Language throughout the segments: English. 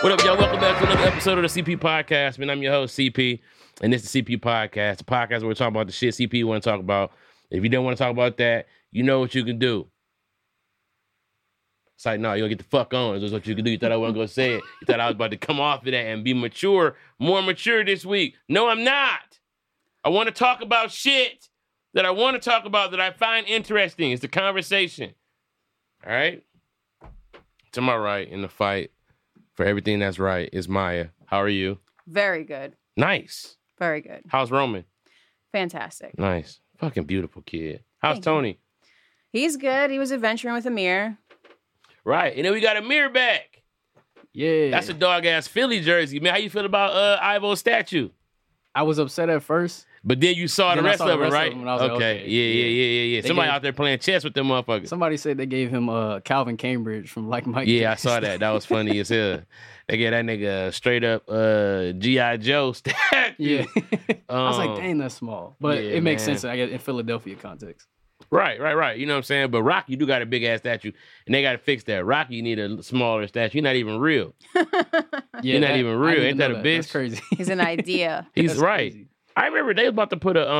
What up, y'all? Welcome back to another episode of the CP Podcast. Man, I'm your host, CP, and this is the CP Podcast, the podcast where we're talking about the shit CP want to talk about. If you don't want to talk about that, you know what you can do. It's like, no, you don't get the fuck on. That's what you can do. You thought I wasn't going to say it. You thought I was about to come off of that and be mature, more mature this week. No, I'm not. I want to talk about shit that I want to talk about that I find interesting. It's the conversation. All right? To my right in the fight for everything that's right is Maya. How are you? Very good. Nice. Very good. How's Roman? Fantastic. Nice. Fucking beautiful kid. How's Thank Tony? He's good. He was adventuring with Amir. Right. And then we got Amir back. Yeah. That's a dog-ass Philly jersey. Man, how you feel about Ivo's statue? I was upset at first. But then you saw the rest of it, right? And I was like, okay. Yeah. Somebody out there playing chess with them motherfuckers. Somebody said they gave him Calvin Cambridge from Like Mike. Yeah, I saw that. That was funny as hell. They gave that nigga straight up G.I. Joe statue. Yeah. I was like, dang, that's small. But yeah, it makes man. sense, I guess, in Philadelphia context. Right. You know what I'm saying? But Rocky do got a big ass statue, and they got to fix that. Rocky need a smaller statue. He's not even real. Yeah, not even real. Ain't that a bitch? That's crazy. He's an idea. He's That's right. crazy. I remember they was about to put a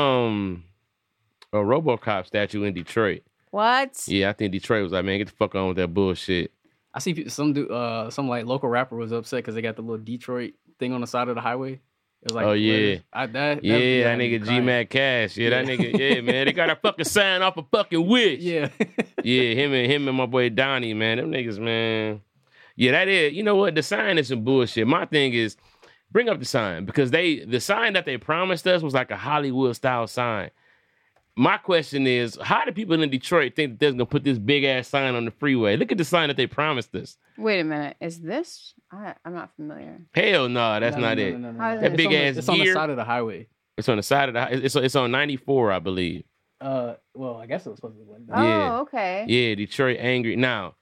RoboCop statue in Detroit. What? Yeah, I think Detroit was like, man, get the fuck on with that bullshit. I see some like local rapper was upset because they got the little Detroit thing on the side of the highway. It was like, Oh, yeah. that That nigga G-Mac Cash. Yeah, that nigga, yeah, man. They got a fucking sign off a fucking wish. Yeah. Yeah, him and my boy Donnie, man. Them niggas, man. Yeah, that is, you know what? The sign is some bullshit. My thing is, bring up the sign because the sign that they promised us was like a Hollywood style sign. My question is, how do people in Detroit think that they're gonna put this big ass sign on the freeway? Look at the sign that they promised us. Wait a minute. Is this? I'm not familiar. Hell no, that's not it. No. How is That it? big ass It's on the gear. side of the highway. It's on the side of the. It's on 94, I believe. Well, I guess it was supposed to be like that. Oh, Yeah. okay. Yeah, Detroit angry. Now,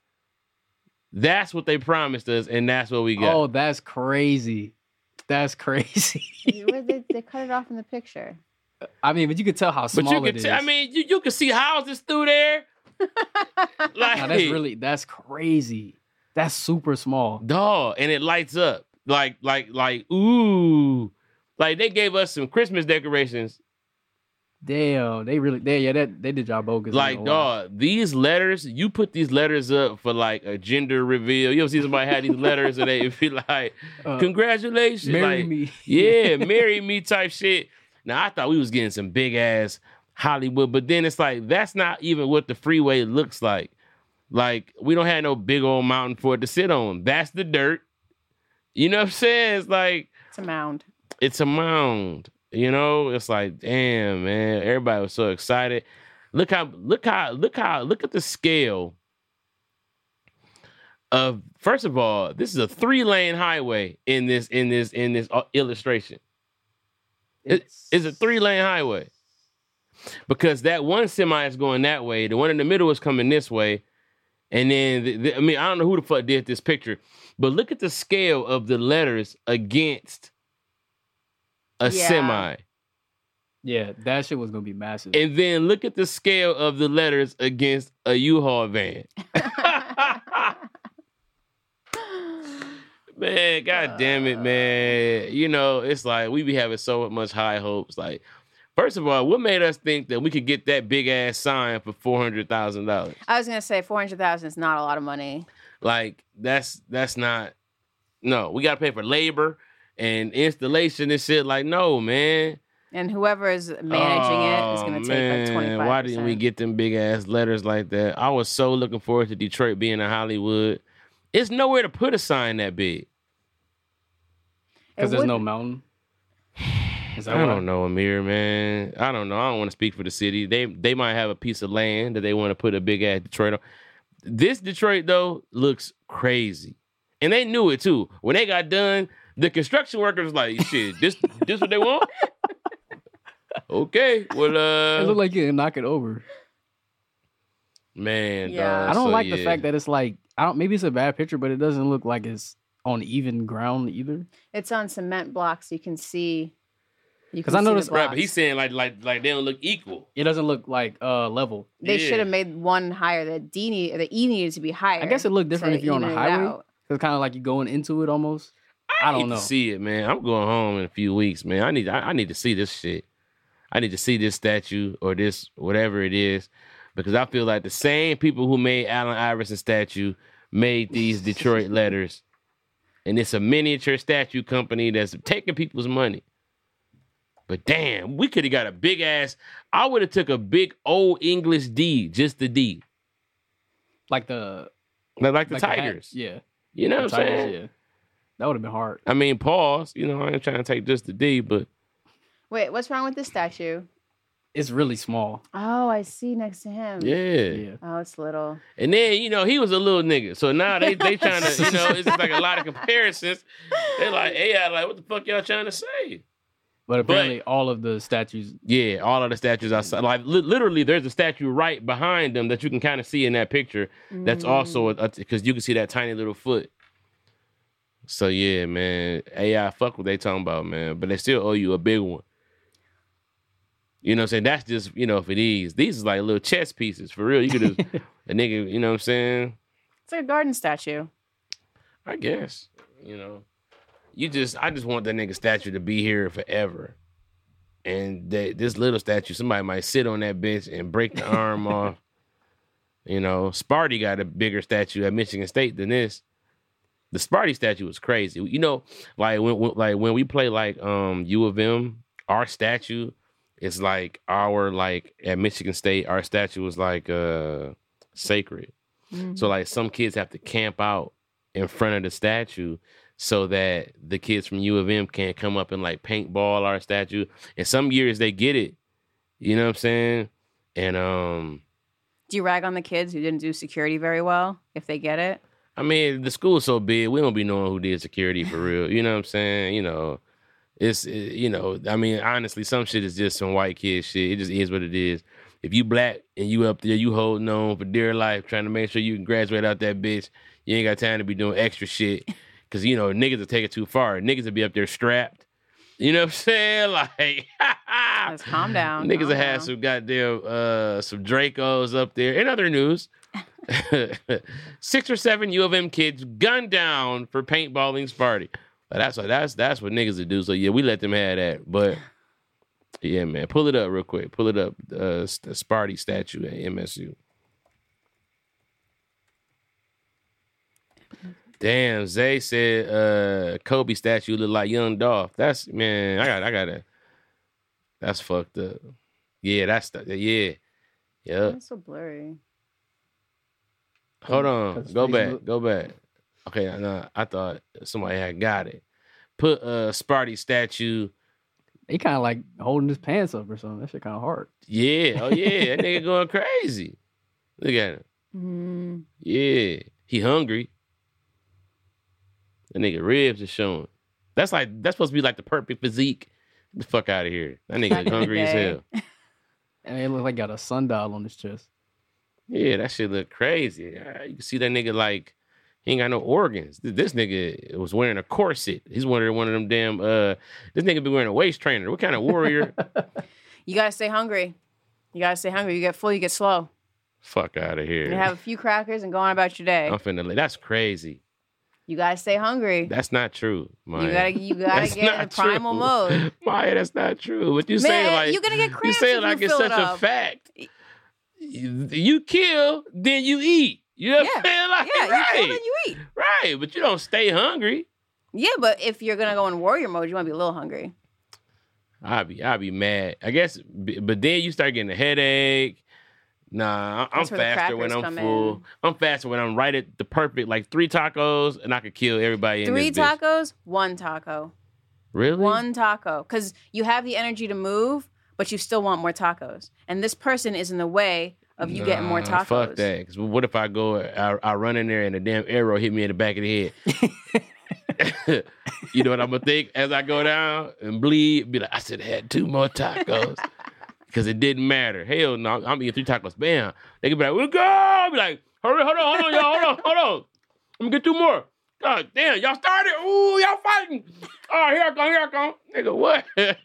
that's what they promised us, and that's what we got. Oh, that's crazy. That's crazy. Where they cut it off in the picture. I mean, but you could tell how but small you it can is. I mean, you can see houses through there. Like, That's crazy. That's super small. dog, and it lights up like ooh, like they gave us some Christmas decorations. Damn, they did y'all bogus. Like, dog, these letters, you put these letters up for like a gender reveal. You ever see somebody had these letters and they be like, congratulations, marry like, me. Yeah, marry me type shit. Now I thought we was getting some big ass Hollywood, but then it's like that's not even what the freeway looks like. Like, we don't have no big old mountain for it to sit on. That's the dirt. You know what I'm saying? It's like It's a mound. it's a mound. You know, it's like, damn, man. Everybody was so excited. Look at the scale of, first of all, this is a 3-lane highway in this illustration. It's a 3-lane highway. Because that one semi is going that way, the one in the middle is coming this way, and then I don't know who the fuck did this picture, but look at the scale of the letters against a semi. Yeah, that shit was gonna be massive. And then look at the scale of the letters against a U-Haul van. Man, god damn it, man. You know, it's like we be having so much high hopes. Like, first of all, what made us think that we could get that big ass sign for $400,000? I was gonna say 400,000 is not a lot of money. Like, that's not. No, we gotta pay for labor and installation and shit. Like, no, man. And whoever is managing it is going to take like 25%. Why didn't we get them big ass letters like that? I was so looking forward to Detroit being in Hollywood. It's nowhere to put a sign that big. Because there's no mountain. I don't know, Amir, man. I don't know. I don't want to speak for the city. They might have a piece of land that they want to put a big ass Detroit on. This Detroit, though, looks crazy. And they knew it, too. When they got done, the construction workers was like, shit, this what they want? Okay, well, it looked like you can knock it over. Man, Yeah. dog, I don't so, like yeah. the fact that it's like, maybe it's a bad picture, but it doesn't look like it's on even ground either. It's on cement blocks. You can see. Because I noticed, Right, but he's saying like they don't look equal. It doesn't look like level. They Yeah. should have made one higher. The E needed to be higher. I guess it looked different to if you're on a even it highway. out. It's kind of like you going into it almost. I don't know. To see it, man. I'm going home in a few weeks, man. I need to see this shit. I need to see this statue or this whatever it is, because I feel like the same people who made Allen Iverson statue made these Detroit letters, and it's a miniature statue company that's taking people's money. But damn, we could have got a big ass. I would have took a big old English D, just the D, like the Tigers. Yeah, you know what I'm saying? Yeah, that would have been hard. I mean, pause. You know, I ain't trying to take just the D, but. Wait, what's wrong with this statue? It's really small. Oh, I see next to him. Yeah. Oh, it's little. And then, he was a little nigga. So now they trying to, it's just like a lot of comparisons. They're like, hey, what the fuck y'all trying to say? But apparently all of the statues. Yeah, all of the statues outside. Like, literally, there's a statue right behind them that you can kind of see in that picture. That's also, because you can see that tiny little foot. So, yeah, man. AI, fuck what they talking about, man. But they still owe you a big one. You know what I'm saying? That's just, for these. These is like little chess pieces. For real. You could just, a nigga, you know what I'm saying? It's like a garden statue. I guess. I just want that nigga statue to be here forever. And this little statue, somebody might sit on that bitch and break the arm off. Sparty got a bigger statue at Michigan State than this. The Sparty statue was crazy. When we play U of M, our statue is at Michigan State, our statue was sacred. Mm-hmm. So some kids have to camp out in front of the statue so that the kids from U of M can't come up and paintball our statue. And some years they get it. You know what I'm saying? And do you rag on the kids who didn't do security very well if they get it? I mean, the school's so big, we don't be knowing who did security for real. You know what I'm saying? Honestly, some shit is just some white kid shit. It just is what it is. If you black and you up there, you holding on for dear life, trying to make sure you can graduate out that bitch, you ain't got time to be doing extra shit. Because, niggas will take it too far. Niggas will be up there strapped. You know what I'm saying? Let's calm down. Niggas will have some goddamn, some Dracos up there. In other news, 6 or 7 U of M kids gunned down for paintballing Sparty. That's what niggas would do. So yeah, we let them have that. But yeah, man, pull it up real quick. Pull it up. The Sparty statue at MSU. Damn, Zay said Kobe statue look like Young Dolph. That's I gotta. That's fucked up. Yeah, yeah. That's so blurry. Hold on. Go back. Okay, no, I thought somebody had got it. Put Sparty statue. He kind of holding his pants up or something. That shit kind of hard. Yeah. Oh, yeah. That nigga going crazy. Look at him. Mm-hmm. Yeah. He hungry. That nigga ribs is showing. That's supposed to be the perfect physique. Get the fuck out of here. That nigga hungry as hell. And it look like got a sundial on his chest. Yeah, that shit look crazy. You can see that nigga he ain't got no organs. This nigga was wearing a corset. He's wearing one of them damn, this nigga be wearing a waist trainer. What kind of warrior? You gotta stay hungry. You get full, you get slow. Fuck out of here. You have a few crackers and go on about your day. That's crazy. You gotta stay hungry. That's not true, Maya. You gotta get in the primal mode. Maya, that's not true. What you say you're gonna get cramps. You say it's such a fact. You kill, then you eat. You know what I'm saying? You kill, then you eat. Right, but you don't stay hungry. Yeah, but if you're gonna go in warrior mode, you want to be a little hungry. I'll be mad. I guess, but then you start getting a headache. Nah, I'm faster when I'm full. I'm faster when I'm right at the perfect, 3 tacos, and I could kill everybody in this bitch. 3 tacos, 1 taco. Really? 1 taco. Because you have the energy to move, but you still want more tacos. And this person is in the way of you getting more tacos. Fuck that. Because what if I run in there and a damn arrow hit me in the back of the head? You know what I'm going to think as I go down and bleed? Be like, I should have had 2 more tacos. Because it didn't matter. Hell no, I'm eating 3 tacos. Bam. They can be like, we'll go. I'll be like, hold on, y'all. Hold on. Let me get 2 more. God damn, y'all started? Ooh, y'all fighting. Oh, here I come. Nigga, what?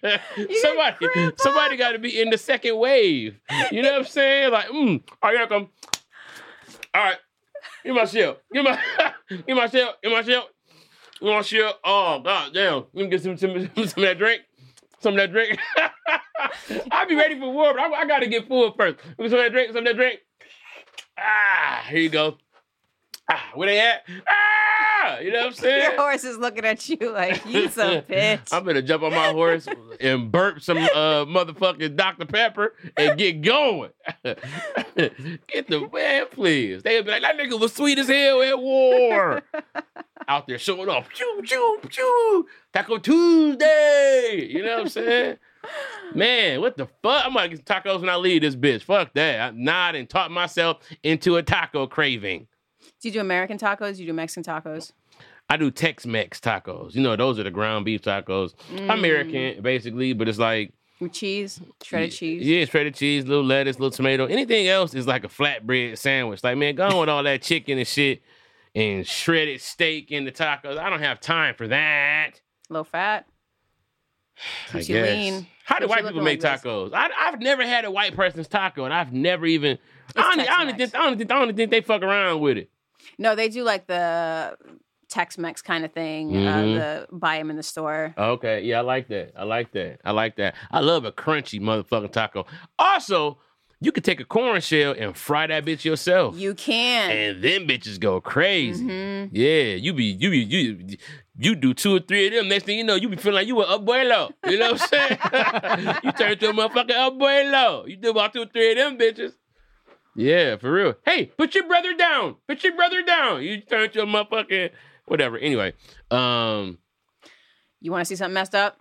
Somebody got to be in the second wave. You know what I'm saying? All right, here I come. All right. Give me my shell. Give me my shell. Give me my shell. Give me my shell. Oh, God damn. Let me get some of that drink. Some of that drink. I'll be ready for war, but I got to get full first. Give me some of that drink. Some of that drink. Ah, here you go. Ah, where they at? Ah, you know what I'm saying? Your horse is looking at you like, you some bitch. I'm gonna jump on my horse and burp some motherfucking Dr. Pepper and get going. Get the man, please. They'll be like, that nigga was sweet as hell at war. Out there showing off. Choo, choo, choo. Taco Tuesday. You know what I'm saying? Man, what the fuck? I'm gonna get tacos when I leave this bitch. Fuck that. I nod and talk myself into a taco craving. Do you do American tacos? Do you do Mexican tacos? I do Tex-Mex tacos. You know, those are the ground beef tacos. American, basically, but it's like... With cheese? Shredded cheese? Yeah, shredded cheese, little lettuce, little tomato. Anything else is like a flatbread sandwich. Like, man, go on with all that chicken and shit and shredded steak in the tacos. I don't have time for that. Low fat? I Keeps you guess. lean. How do Keeps white you people looking make like this. tacos? I've never had a white person's taco, and I've never even... I don't think they fuck around with it. No, they do like the Tex-Mex kind of thing. The buy them in the store. Okay, yeah, I like that. I love a crunchy motherfucking taco. Also, you could take a corn shell and fry that bitch yourself. You can. And them bitches go crazy. Yeah, you do 2 or 3 of them. Next thing you know, you be feeling like you an abuelo. You know what I'm saying? You turn into a motherfucking abuelo. You do about 2 or 3 of them bitches. Yeah, for real. Hey, put your brother down. You turn into a motherfucking whatever. Anyway, You want to see something messed up?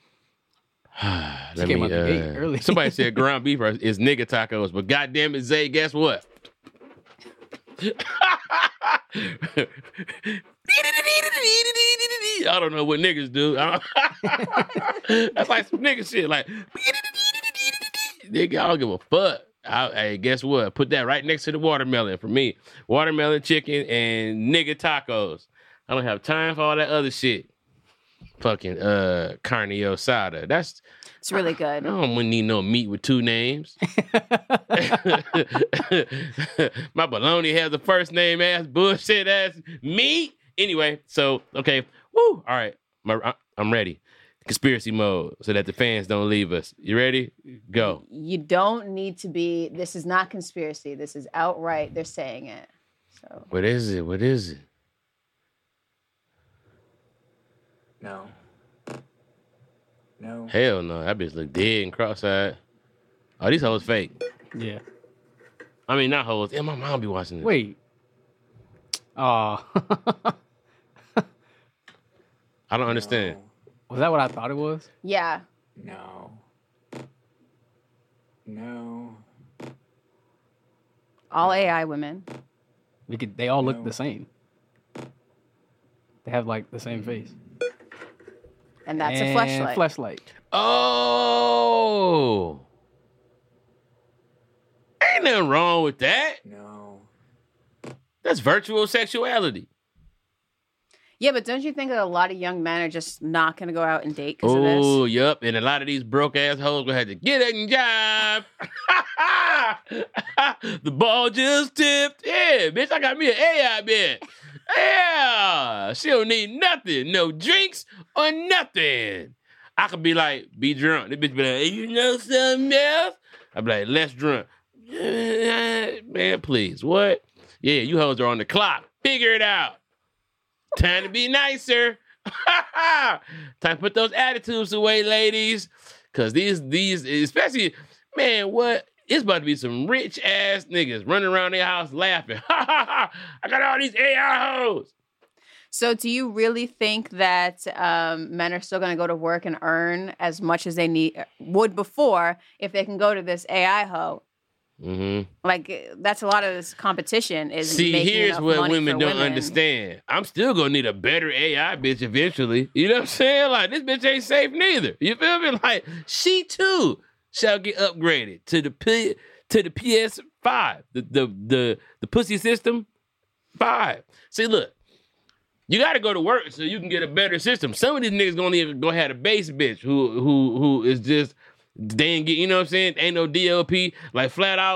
let came me. out the gate early. Somebody said ground beef is nigga tacos, but goddamn it, Zay, guess what? I don't know what niggas do. That's like some nigga shit. Like, nigga, I don't give a fuck. Hey, guess what? Put that right next to the watermelon for me. Watermelon chicken and nigga tacos. I don't have time for all that other shit. Fucking carne asada. It's really good. I don't need no meat with 2 names. My bologna has a first name ass bullshit ass meat. Anyway, so okay. Woo! All right. I'm ready. Conspiracy mode so that the fans don't leave us. You ready? Go. You don't need to be. This is not conspiracy. This is outright. They're saying it. So What is it? No. Hell no. That bitch look dead and cross-eyed. Oh, these hoes fake. Yeah. I mean, not hoes. Yeah, my mom be watching this. Wait. Oh. I don't understand. Was that what I thought it was? yeah, No. all AI women. They all look No. the same. They have like the same face. And that's a fleshlight. Fleshlight. Oh. Ain't nothing wrong with that. No. That's virtual sexuality. Yeah, but don't you think that a lot of young men are just not going to go out and date because of Oh, this? yep. And a lot of these broke assholes gonna have to get a job. The ball just tipped. Yeah, bitch, I got me an AI bitch. Yeah. She don't need nothing. No drinks or nothing. I could be like, be drunk. This bitch be like, hey, you know something else? I be like, less drunk. Man, please. What? Yeah, you hoes are on the clock. Figure it out. Time to be nicer. Time to put those attitudes away, ladies. Cause these, especially, man, what? It's about to be some rich ass niggas running around their house laughing. I got all these AI hoes. So do you really think that men are still going to go to work and earn as much as they would before if they can go to this AI hoe? Mm-hmm. Like, that's a lot of this competition is See, making here's enough what money women for don't women. understand. I'm still gonna need a better AI bitch eventually. You know what I'm saying? Like, this bitch ain't safe neither. You feel me? Like, she too shall get upgraded to the PS5, the Pussy System 5. See, look, you got to go to work so you can get a better system. Some of these niggas gonna even go have a base bitch who is just, they ain't get, you know what I'm saying? Ain't no DLP, like flat out.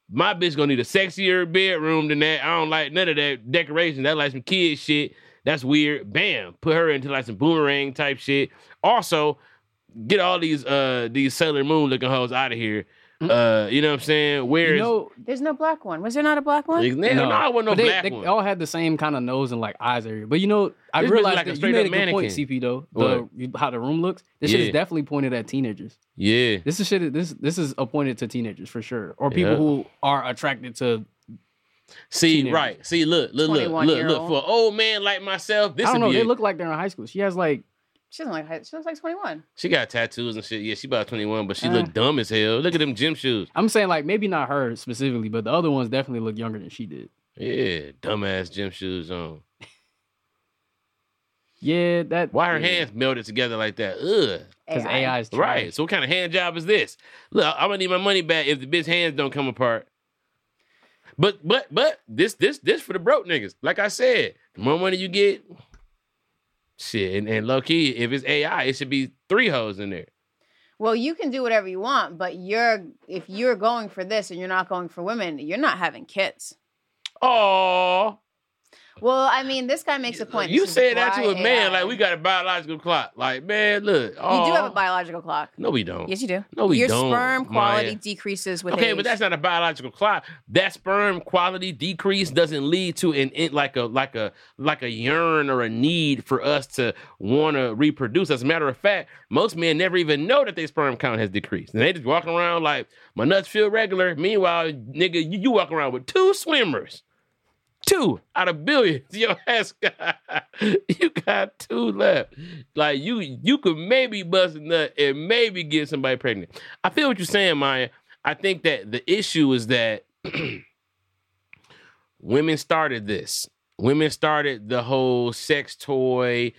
My bitch gonna need a sexier bedroom than that. I don't like none of that decoration. That like some kid shit. That's weird. Bam. Put her into like some boomerang type shit. Also, get all these Sailor Moon looking hoes out of here. You know what I'm saying? Where's there's no black one. Was there not a black one? no, I wasn't no But black they one. all had the same kind of nose and like eyes area. But I This bitch realized like a that you straight made up a good point, mannequin. CP though. How the room looks. This shit is definitely pointed at teenagers. Yeah. This is appointed to teenagers for sure, or people who are attracted to. See, teenagers. right. See, look. For an old man like myself, this I don't know. would be They look like they're in high school. She has like. She looks like 21. She got tattoos and shit. Yeah, she about 21, but she look dumb as hell. Look at them gym shoes. I'm saying like maybe not her specifically, but the other ones definitely look younger than she did. Yeah, dumbass gym shoes on. Yeah, that. Why her hands melted together like that? Ugh. Because AI is trash. Right. So what kind of hand job is this? Look, I'm gonna need my money back if the bitch hands don't come apart. But this for the broke niggas. Like I said, the more money you get, shit. And low key, if it's AI, it should be 3 hoes in there. Well, you can do whatever you want, but if you're going for this and you're not going for women, you're not having kids. Oh. Well, I mean, this guy makes a point. You This is said that to why a man AI like we got a biological clock. Like, man, look. You do have a biological clock. No, we don't. Yes, you do. No, we Your don't. sperm quality Maya. decreases with Okay, age. but that's not a biological clock. That sperm quality decrease doesn't lead to like a yearn or a need for us to want to reproduce. As a matter of fact, most men never even know that their sperm count has decreased, and they just walking around like my nuts feel regular. Meanwhile, nigga, you walk around with 2 swimmers. 2 out of billions. Your ass you got 2 left. Like you could maybe bust a nut and maybe get somebody pregnant. I feel what you're saying, Maya. I think that the issue is that women started this. Women started the whole sex toy,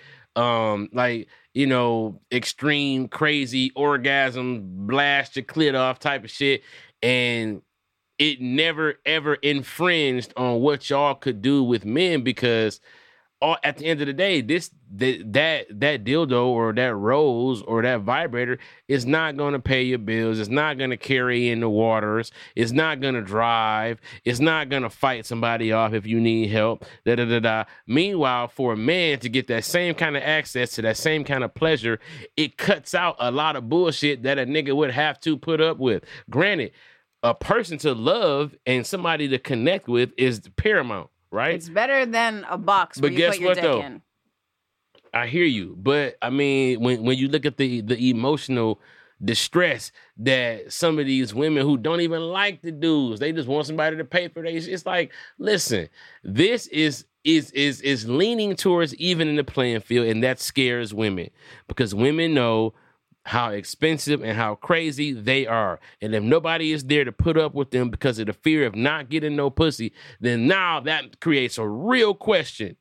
extreme, crazy orgasm, blast your clit off type of shit. And it never, ever infringed on what y'all could do with men because at the end of the day, that dildo or that rose or that vibrator is not going to pay your bills. It's not going to carry in the waters. It's not going to drive. It's not going to fight somebody off if you need help. Meanwhile, for a man to get that same kind of access to that same kind of pleasure, it cuts out a lot of bullshit that a nigga would have to put up with. Granted, a person to love and somebody to connect with is paramount, right? It's better than a box where But you guess put your what, dick though? in. I hear you, but I mean, when you look at the emotional distress that some of these women who don't even like the dudes, they just want somebody to pay for this. It's like, listen, this is leaning towards even in the playing field, and that scares women because women know how expensive and how crazy they are. And if nobody is there to put up with them because of the fear of not getting no pussy, then now that creates a real question.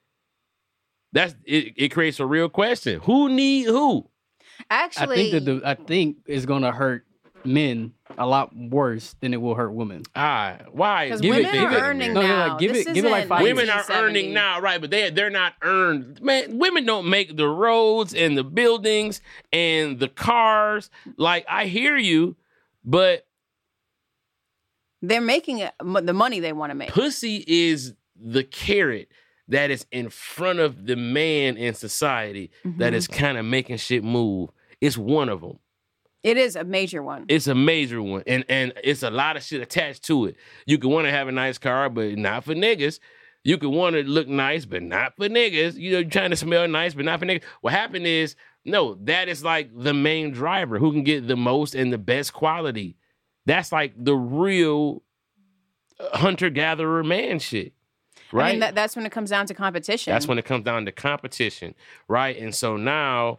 It creates a real question. Who need who? Actually, I think it's gonna hurt men a lot worse than it will hurt women. Why? because Give it- women give are it- earning no, now. like, give This it like isn't 5 Women are 1970. earning now, right? But they're not earned. Man, women don't make the roads and the buildings and the cars. Like, I hear you, but They're making the money they want to make. pussy is the carrot that is in front of the man in society that is kind of making shit move. It's one of them. It is a major one. It's a major one, and it's a lot of shit attached to it. You could want to have a nice car, but not for niggas. You could want to look nice, but not for niggas. You know, you're trying to smell nice, but not for niggas. What happened is, no, that is like the main driver who can get the most and the best quality. That's like the real hunter-gatherer man shit, right? I mean, that's when it comes down to competition. That's when it comes down to competition, right? And so now,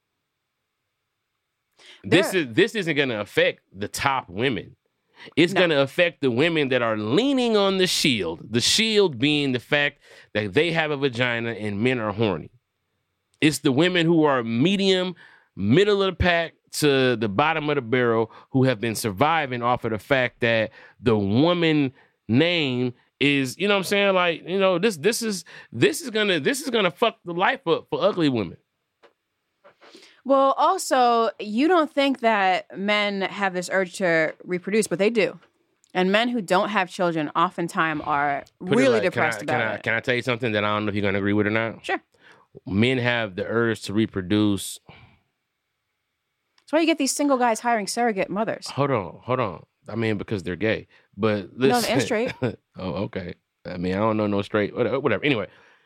this isn't going to affect the top women. It's going to affect the women that are leaning on the shield being the fact that they have a vagina and men are horny. It's the women who are medium, middle of the pack to the bottom of the barrel who have been surviving off of the fact that the woman name is, you know what I'm saying? Like, you know, this is gonna fuck the life up for ugly women. Well, also, you don't think that men have this urge to reproduce, but they do. And men who don't have children oftentimes are Put it really like- depressed can about it. Can I tell you something that I don't know if you're going to agree with or not? Sure. Men have the urge to reproduce. That's why you get these single guys hiring surrogate mothers. Hold on. I mean, because they're gay. But No, listen. they're straight. Oh, okay. I mean, I don't know no straight. Whatever. Anyway.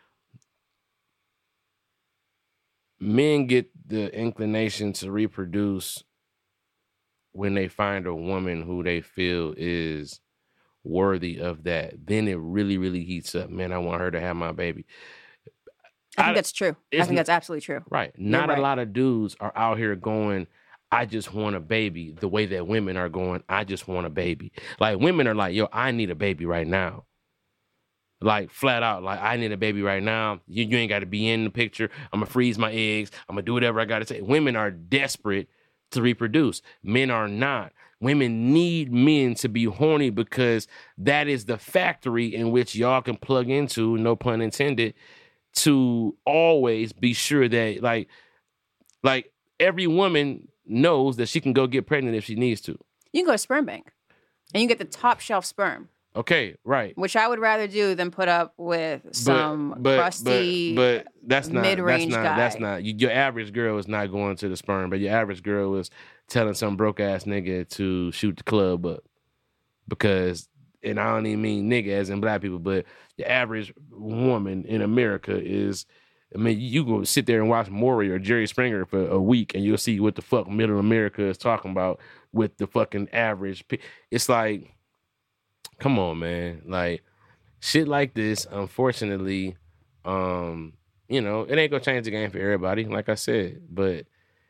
Men get the inclination to reproduce when they find a woman who they feel is worthy of that. Then it really, really heats up. Man, I want her to have my baby. I think that's true. I it's think that's absolutely true. Right. Not right. a lot of dudes are out here going, I just want a baby, the way that women are going, I just want a baby. Like, women are like, yo, I need a baby right now. Like, flat out, like, I need a baby right now. You ain't got to be in the picture. I'm going to freeze my eggs. I'm going to do whatever I got to say. Women are desperate to reproduce. Men are not. Women need men to be horny because that is the factory in which y'all can plug into, no pun intended, to always be sure that, like every woman knows that she can go get pregnant if she needs to. You can go to sperm bank and you get the top shelf sperm. Okay, right. Which I would rather do than put up with some crusty but that's not mid-range guy. That's not your average girl is not going to the sperm, but your average girl is telling some broke ass nigga to shoot the club up because, and I don't even mean nigga as in black people, but the average woman in America is. I mean, you go sit there and watch Maury or Jerry Springer for a week, and you'll see what the fuck middle America is talking about with the fucking average. It's like. Come on, man. Like, shit like this, unfortunately, it ain't gonna change the game for everybody, like I said. But,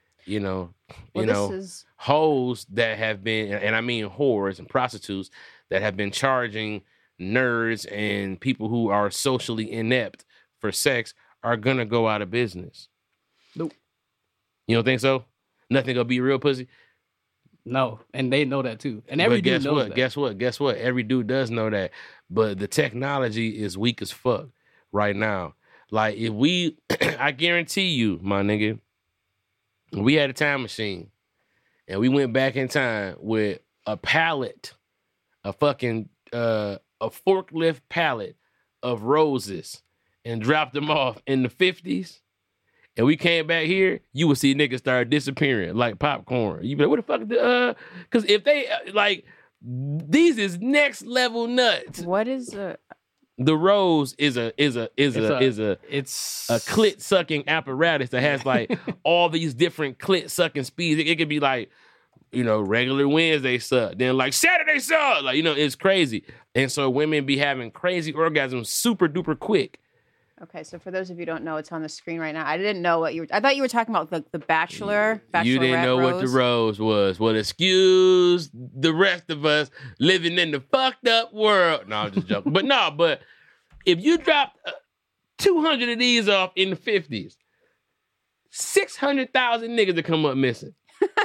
hoes that have been, and I mean whores and prostitutes that have been charging nerds and people who are socially inept for sex are gonna go out of business. Nope. You don't think so? Nothing gonna be real pussy? No, and they know that too. And every dude knows that. Guess what? Every dude does know that. But the technology is weak as fuck right now. Like, if we, I guarantee you, my nigga, we had a time machine and we went back in time with a pallet, a forklift pallet of roses and dropped them off in the 50s. And we came back here, you would see niggas start disappearing like popcorn. You be like, what the fuck? Because if they these is next level nuts. What is the rose is a it's clit sucking apparatus that has like all these different clit sucking speeds. It could be like, regular Wednesday suck, then like Saturday suck, like it's crazy. And so women be having crazy orgasms super duper quick. Okay, so for those of you who don't know, it's on the screen right now. I didn't know what you were. I thought you were talking about the Bachelor. You didn't know what the rose was. Well, excuse the rest of us living in the fucked up world. No, I'm just joking. But if you dropped 200 of these off in the 50s, 600,000 niggas to come up missing.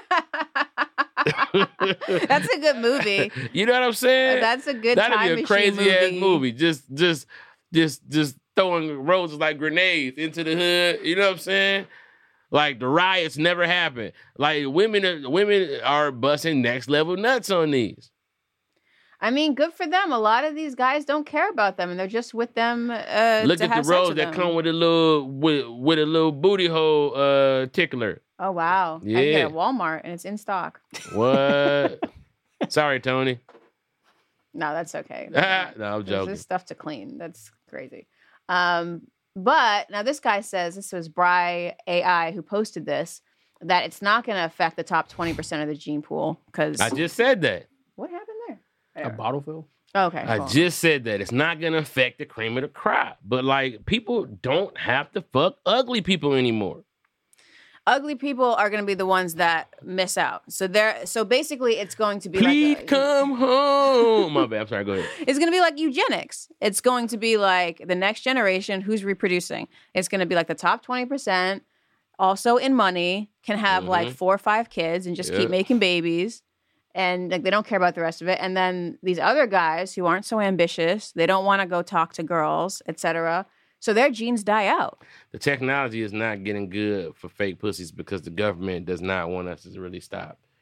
That's a good movie. You know what I'm saying? That's a good. That'd time be a crazy movie. ass movie. Just throwing roses like grenades into the hood. You know what I'm saying? Like, the riots never happened. Like, women are busting next level nuts on these. I mean, good for them. A lot of these guys don't care about them, and they're just with them. Look at the rose that come with a little booty hole tickler. Oh wow! Yeah. I get it at Walmart, and it's in stock. What? Sorry, Tony. No, that's okay. No, I'm joking. There's stuff to clean. That's crazy. But now this guy says, this was Bry AI who posted this, that it's not going to affect the top 20% of the gene pool because I just said that. What happened there? a bottle fill. Okay, I cool. just said that it's not going to affect the cream of the crop. But like, people don't have to fuck ugly people anymore. Ugly people are going to be the ones that miss out. So basically it's going to be Please like come home. My bad. I'm sorry. Go ahead. It's going to be like eugenics. It's going to be like the next generation who's reproducing. It's going to be like the top 20%, also in money, can have like 4 or 5 kids and just keep making babies. And like, they don't care about the rest of it. And then these other guys who aren't so ambitious, they don't want to go talk to girls, etc. So their genes die out. The technology is not getting good for fake pussies because the government does not want us to really stop.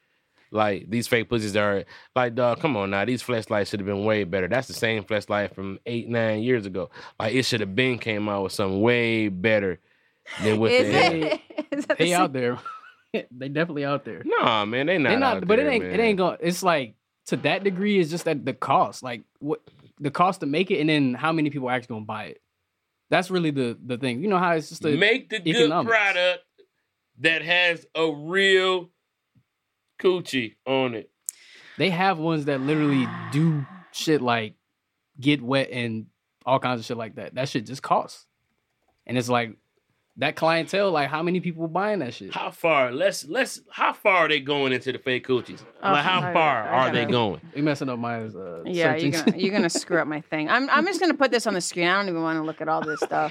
Like these fake pussies are like, dog, come on now. These fleshlights should have been way better. That's the same fleshlight from 8-9 years ago. Like it should have been came out with something way better than what Is they had. it? Is that the They same? out there. They definitely out there. Nah, man, they not. They not, out but there, it ain't man. going. It's like to that degree. It's just that the cost, like what the cost to make it, and then how many people are actually gonna buy it. That's really the thing. You know how it's just a Make the good economics. product that has a real coochie on it. They have ones that literally do shit like get wet and all kinds of shit like that. That shit just costs, and it's like that clientele. Like how many people buying that shit? How far? How far are they going into the fake coochies? Oh, Like how far I are they gotta- going? You messing up my Yeah, search you're engine. gonna screw up my thing. I'm just gonna put this on the screen. I don't even want to look at all this stuff.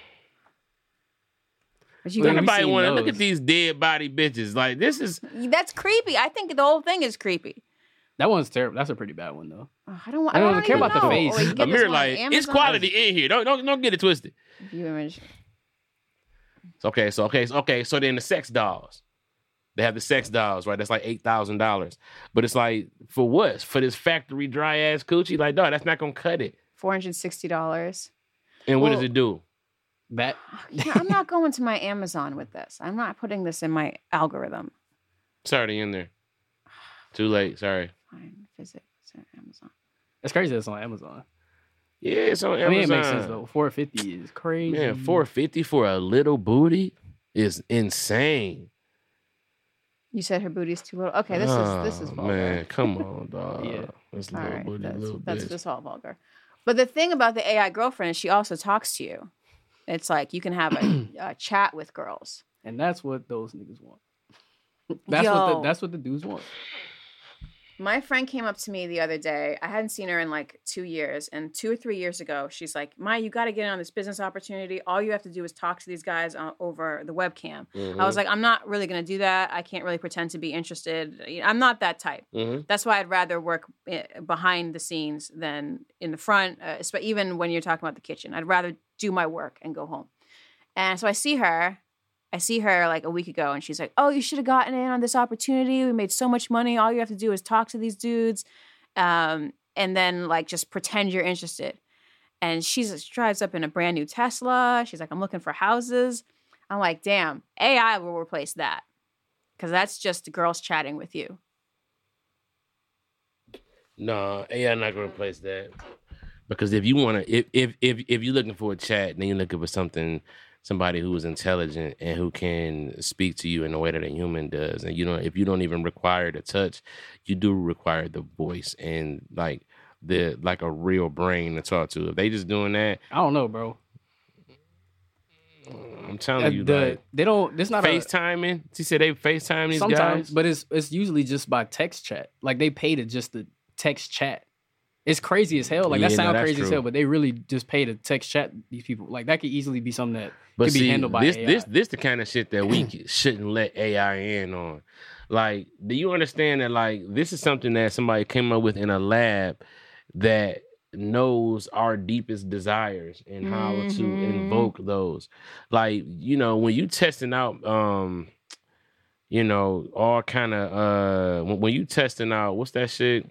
But you Well, gotta, we Anybody seen want to look those. at these dead body bitches? Like this is. that's creepy. I think the whole thing is creepy. That one's terrible. That's a pretty bad one though. Oh, I don't I don't even care about the know. face. Oh, you get this Amir, one on like it's Amazon? quality in here. Don't get it twisted. View image. Okay. So then the sex dolls. They have the sex dolls, right? That's like $8,000. But it's like, for what? For this factory dry ass coochie? Like, dog, that's not gonna cut it. $460. And what Well- does it do? That Yeah, I'm not going to my Amazon with this. I'm not putting this in my algorithm. It's already in there. Too late. Sorry. Fine, visit Amazon. That's crazy. That's on Amazon. Yeah, it's on Amazon. I mean, it makes sense though. 450 is crazy. Man, $450 for a little booty is insane. You said her booty's too little. Okay, this is vulgar. Man, come on, dog. Yeah. This All little right, booty, little that's bitch. just all vulgar. But the thing about the AI girlfriend is she also talks to you. It's like you can have a chat with girls. And that's what those niggas want. Yo. That's what the dudes want. My friend came up to me the other day. I hadn't seen her in like 2 years. And 2 or 3 years ago, she's like, Maya, you got to get in on this business opportunity. All you have to do is talk to these guys over the webcam. I was like, I'm not really going to do that. I can't really pretend to be interested. I'm not that type. That's why I'd rather work behind the scenes than in the front, even when you're talking about the kitchen. I'd rather do my work and go home. And so I see her like a week ago, and she's like, oh, you should have gotten in on this opportunity. We made so much money. All you have to do is talk to these dudes and then like just pretend you're interested. And she drives up in a brand new Tesla. She's like, I'm looking for houses. I'm like, damn, AI will replace that because that's just girls chatting with you. No, AI not gonna replace that. Because if you wanna if you're looking for a chat, then you're looking for somebody who is intelligent and who can speak to you in the way that a human does. And if you don't even require the touch, you do require the voice and like a real brain to talk to. If they just doing that, I don't know, bro. I'm telling you, like They don't. It's not FaceTiming. She said they FaceTime these sometimes, guys. but it's usually just by text chat. Like they pay to just to text chat. It's crazy as hell. Like Yeah, that no, sounds that's crazy as true. hell, but they really just pay to text chat these people. Like that could easily be something that But could see, be handled by AI. this the kind of shit that we shouldn't let AI in on. Like, do you understand that? Like, this is something that somebody came up with in a lab that knows our deepest desires and how to invoke those. Like, when you testing out, all kind of when you testing out, what's that shit?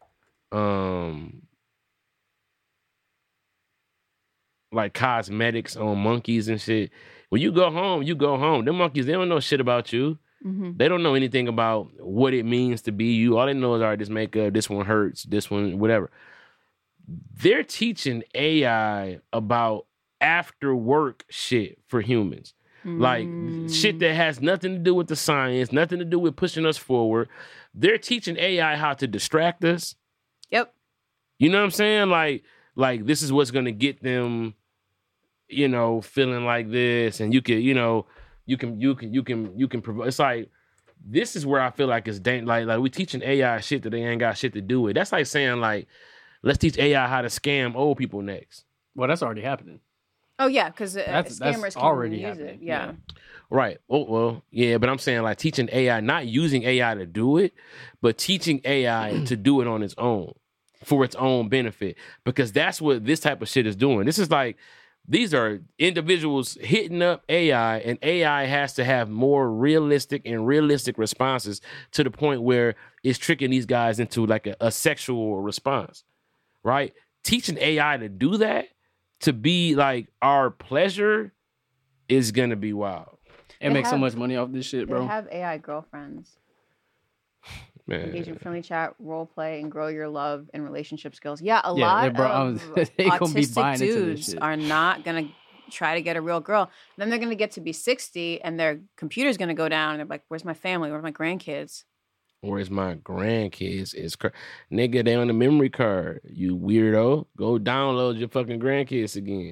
Like cosmetics on monkeys and shit. When you go home, you go home. Them monkeys, they don't know shit about you. They don't know anything about what it means to be you. All they know is, all right, this makeup, this one hurts, this one, whatever. They're teaching AI about after work shit for humans. Like shit that has nothing to do with the science, nothing to do with pushing us forward. They're teaching AI how to distract us. Yep. You know what I'm saying? Like this is what's gonna get them, feeling like this, and you can provide. It's like this is where I feel like it's like we teaching AI shit that they ain't got shit to do with. That's like saying like, let's teach AI how to scam old people next. Well, that's already happening. Oh yeah, because That's scammers can already use happening. it. Yeah. Right. Oh, well, yeah, but I'm saying like teaching AI, not using AI to do it, but teaching AI to do it on its own for its own benefit, because that's what this type of shit is doing. This is like These are individuals hitting up AI, and AI has to have more realistic responses to the point where it's tricking these guys into like a sexual response, right? Teaching AI to do that, to be like our pleasure, is going to be wild. And make so much money off this shit, bro. They have AI girlfriends. Man. Engage in friendly chat, role play, and grow your love and relationship skills. Yeah, a lot of they gonna be buying autistic into this dudes shit. are not gonna try to get a real girl. Then they're gonna get to be 60, and their computer's gonna go down, and they're like, "Where's my family? Where's my grandkids? Where's my grandkids? Nigga, they on the memory card. You weirdo. Go download your fucking grandkids again."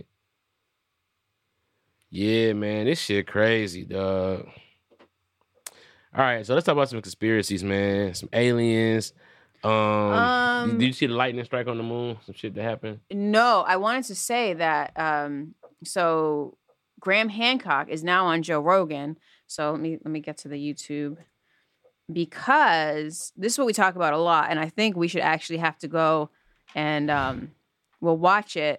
Yeah, man, this shit crazy, dog. All right, so let's talk about some conspiracies, man. Some aliens. Did you see the lightning strike on the moon? Some shit that happened? No, I wanted to say that. So Graham Hancock is now on Joe Rogan. So let me get to the YouTube, because this is what we talk about a lot, and I think we should actually have to go and we'll watch it.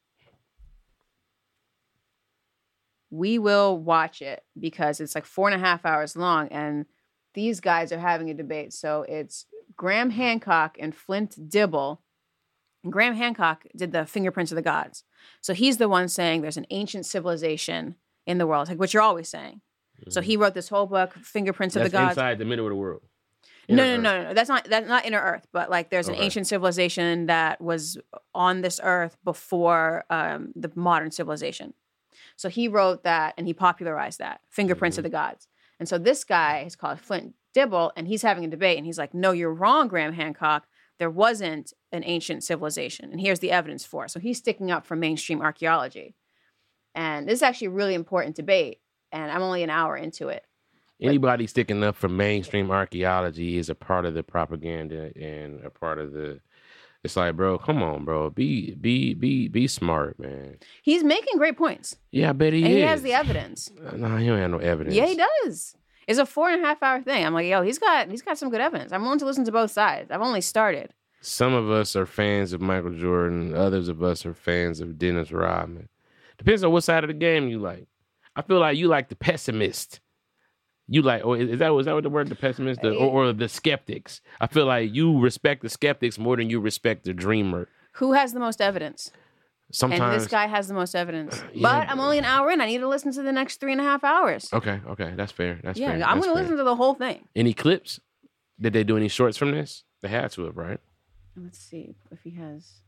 We will watch it because it's like 4.5 hours long, and these guys are having a debate. So it's Graham Hancock and Flint Dibble. And Graham Hancock did the Fingerprints of the Gods. So he's the one saying there's an ancient civilization in the world, like what you're always saying. Mm-hmm. So he wrote this whole book, Fingerprints of the Gods. Inside the middle of the world. No. That's not inner Earth, but like there's an ancient civilization that was on this Earth before the modern civilization. So he wrote that, and he popularized that, Fingerprints of the Gods. And so this guy is called Flint Dibble, and he's having a debate, and he's like, "No, you're wrong, Graham Hancock. There wasn't an ancient civilization, and here's the evidence for it." So he's sticking up for mainstream archaeology. And this is actually a really important debate, and I'm only an hour into it. Anybody sticking up for mainstream archaeology is a part of the propaganda and a part of the... It's like, bro, come on, bro. Be smart, man. He's making great points. Yeah, I bet he is. And he has the evidence. No, he don't have no evidence. Yeah, he does. It's a 4.5 hour thing. I'm like, yo, he's got some good evidence. I'm willing to listen to both sides. I've only started. Some of us are fans of Michael Jordan. Others of us are fans of Dennis Rodman. Depends on what side of the game you like. I feel like you like the pessimist. You like, or is that what the word, the pessimist, or the skeptics? I feel like you respect the skeptics more than you respect the dreamer. Who has the most evidence? Sometimes. And this guy has the most evidence. But I'm only an hour in. I need to listen to the next 3.5 hours. Okay, that's fair. That's fair. Yeah, I'm going to listen to the whole thing. Any clips? Did they do any shorts from this? They had to have, right? Let's see if he has.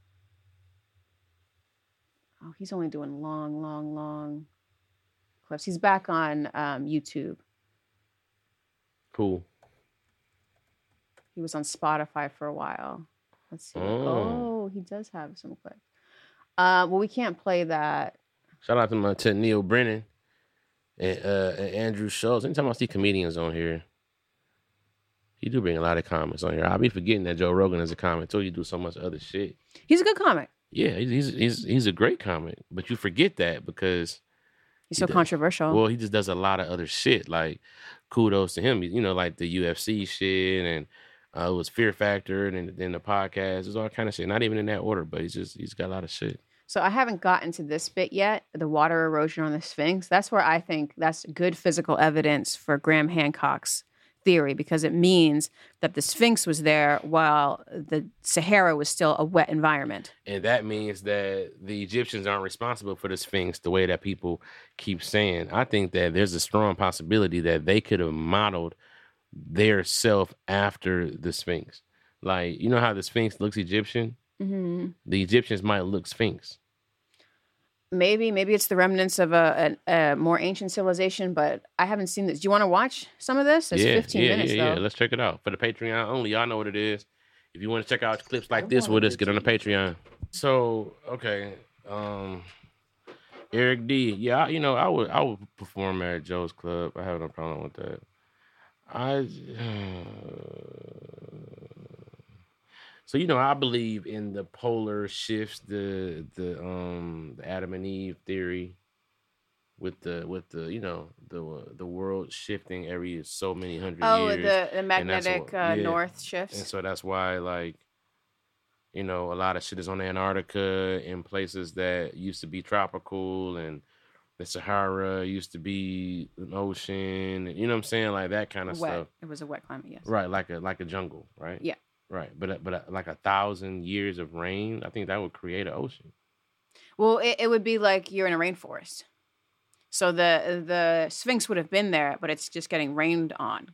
Oh, he's only doing long clips. He's back on YouTube. Cool. He was on Spotify for a while. Let's see. Oh, he does have some clips. Well, we can't play that. Shout out to Neil Brennan and Andrew Schultz. Anytime I see comedians on here, he do bring a lot of comments on here. I'll be forgetting that Joe Rogan is a comic too. You do so much other shit. He's a good comic. Yeah, he's a great comic, but you forget that because he's so controversial. Well, he just does a lot of other shit. Like, kudos to him. You know, like the UFC shit, and it was Fear Factor, and then the podcast. It was all kind of shit. Not even in that order, but he's got a lot of shit. So I haven't gotten to this bit yet, the water erosion on the Sphinx. That's where I think that's good physical evidence for Graham Hancock's theory, because it means that the Sphinx was there while the Sahara was still a wet environment. And that means that the Egyptians aren't responsible for the Sphinx the way that people keep saying. I think that there's a strong possibility that they could have modeled their self after the Sphinx. Like, you know how the Sphinx looks Egyptian? Mm-hmm. The Egyptians might look Sphinx. Maybe it's the remnants of a more ancient civilization, but I haven't seen this. Do you want to watch some of this? It's 15 minutes, though. Yeah. Let's check it out. For the Patreon only, y'all know what it is. If you want to check out clips like this with us, get on the Patreon. So, okay. Eric D. Yeah, I would perform at Joe's Club. I have no problem with that. So I believe in the polar shifts, the Adam and Eve theory, with the world shifting every so many hundred years. Oh, the magnetic north shifts. And so that's why, like, You know, a lot of shit is on Antarctica and places that used to be tropical, and the Sahara used to be an ocean. You know what I'm saying? Like that kind of Wet. stuff. It was a wet climate, yes. Right, like a jungle, right? Yeah. Right, but like 1,000 years of rain, I think that would create an ocean. Well, it would be like you're in a rainforest. So the Sphinx would have been there, but it's just getting rained on.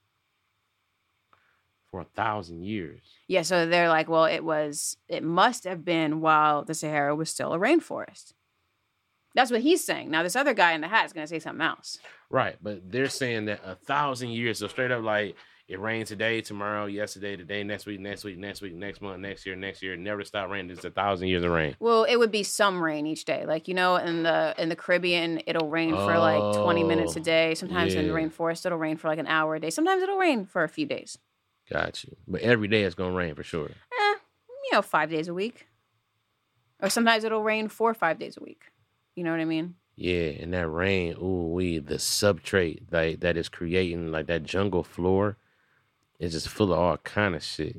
For 1,000 years. Yeah, so they're like, well, it must have been while the Sahara was still a rainforest. That's what he's saying. Now, this other guy in the hat is going to say something else. Right, but they're saying that 1,000 years, so straight up like it rained today, tomorrow, yesterday, today, next week, next month, next year, never stop raining. It's 1,000 years of rain. Well, it would be some rain each day. Like, you know, in the Caribbean, it'll rain for like 20 minutes a day. Sometimes in the rainforest, it'll rain for like an hour a day. Sometimes it'll rain for a few days. Got you. But every day it's going to rain for sure. 5 days a week. Or sometimes it'll rain 4 or 5 days a week. You know what I mean? Yeah, and that rain, the substrate that is creating like that jungle floor is just full of all kind of shit.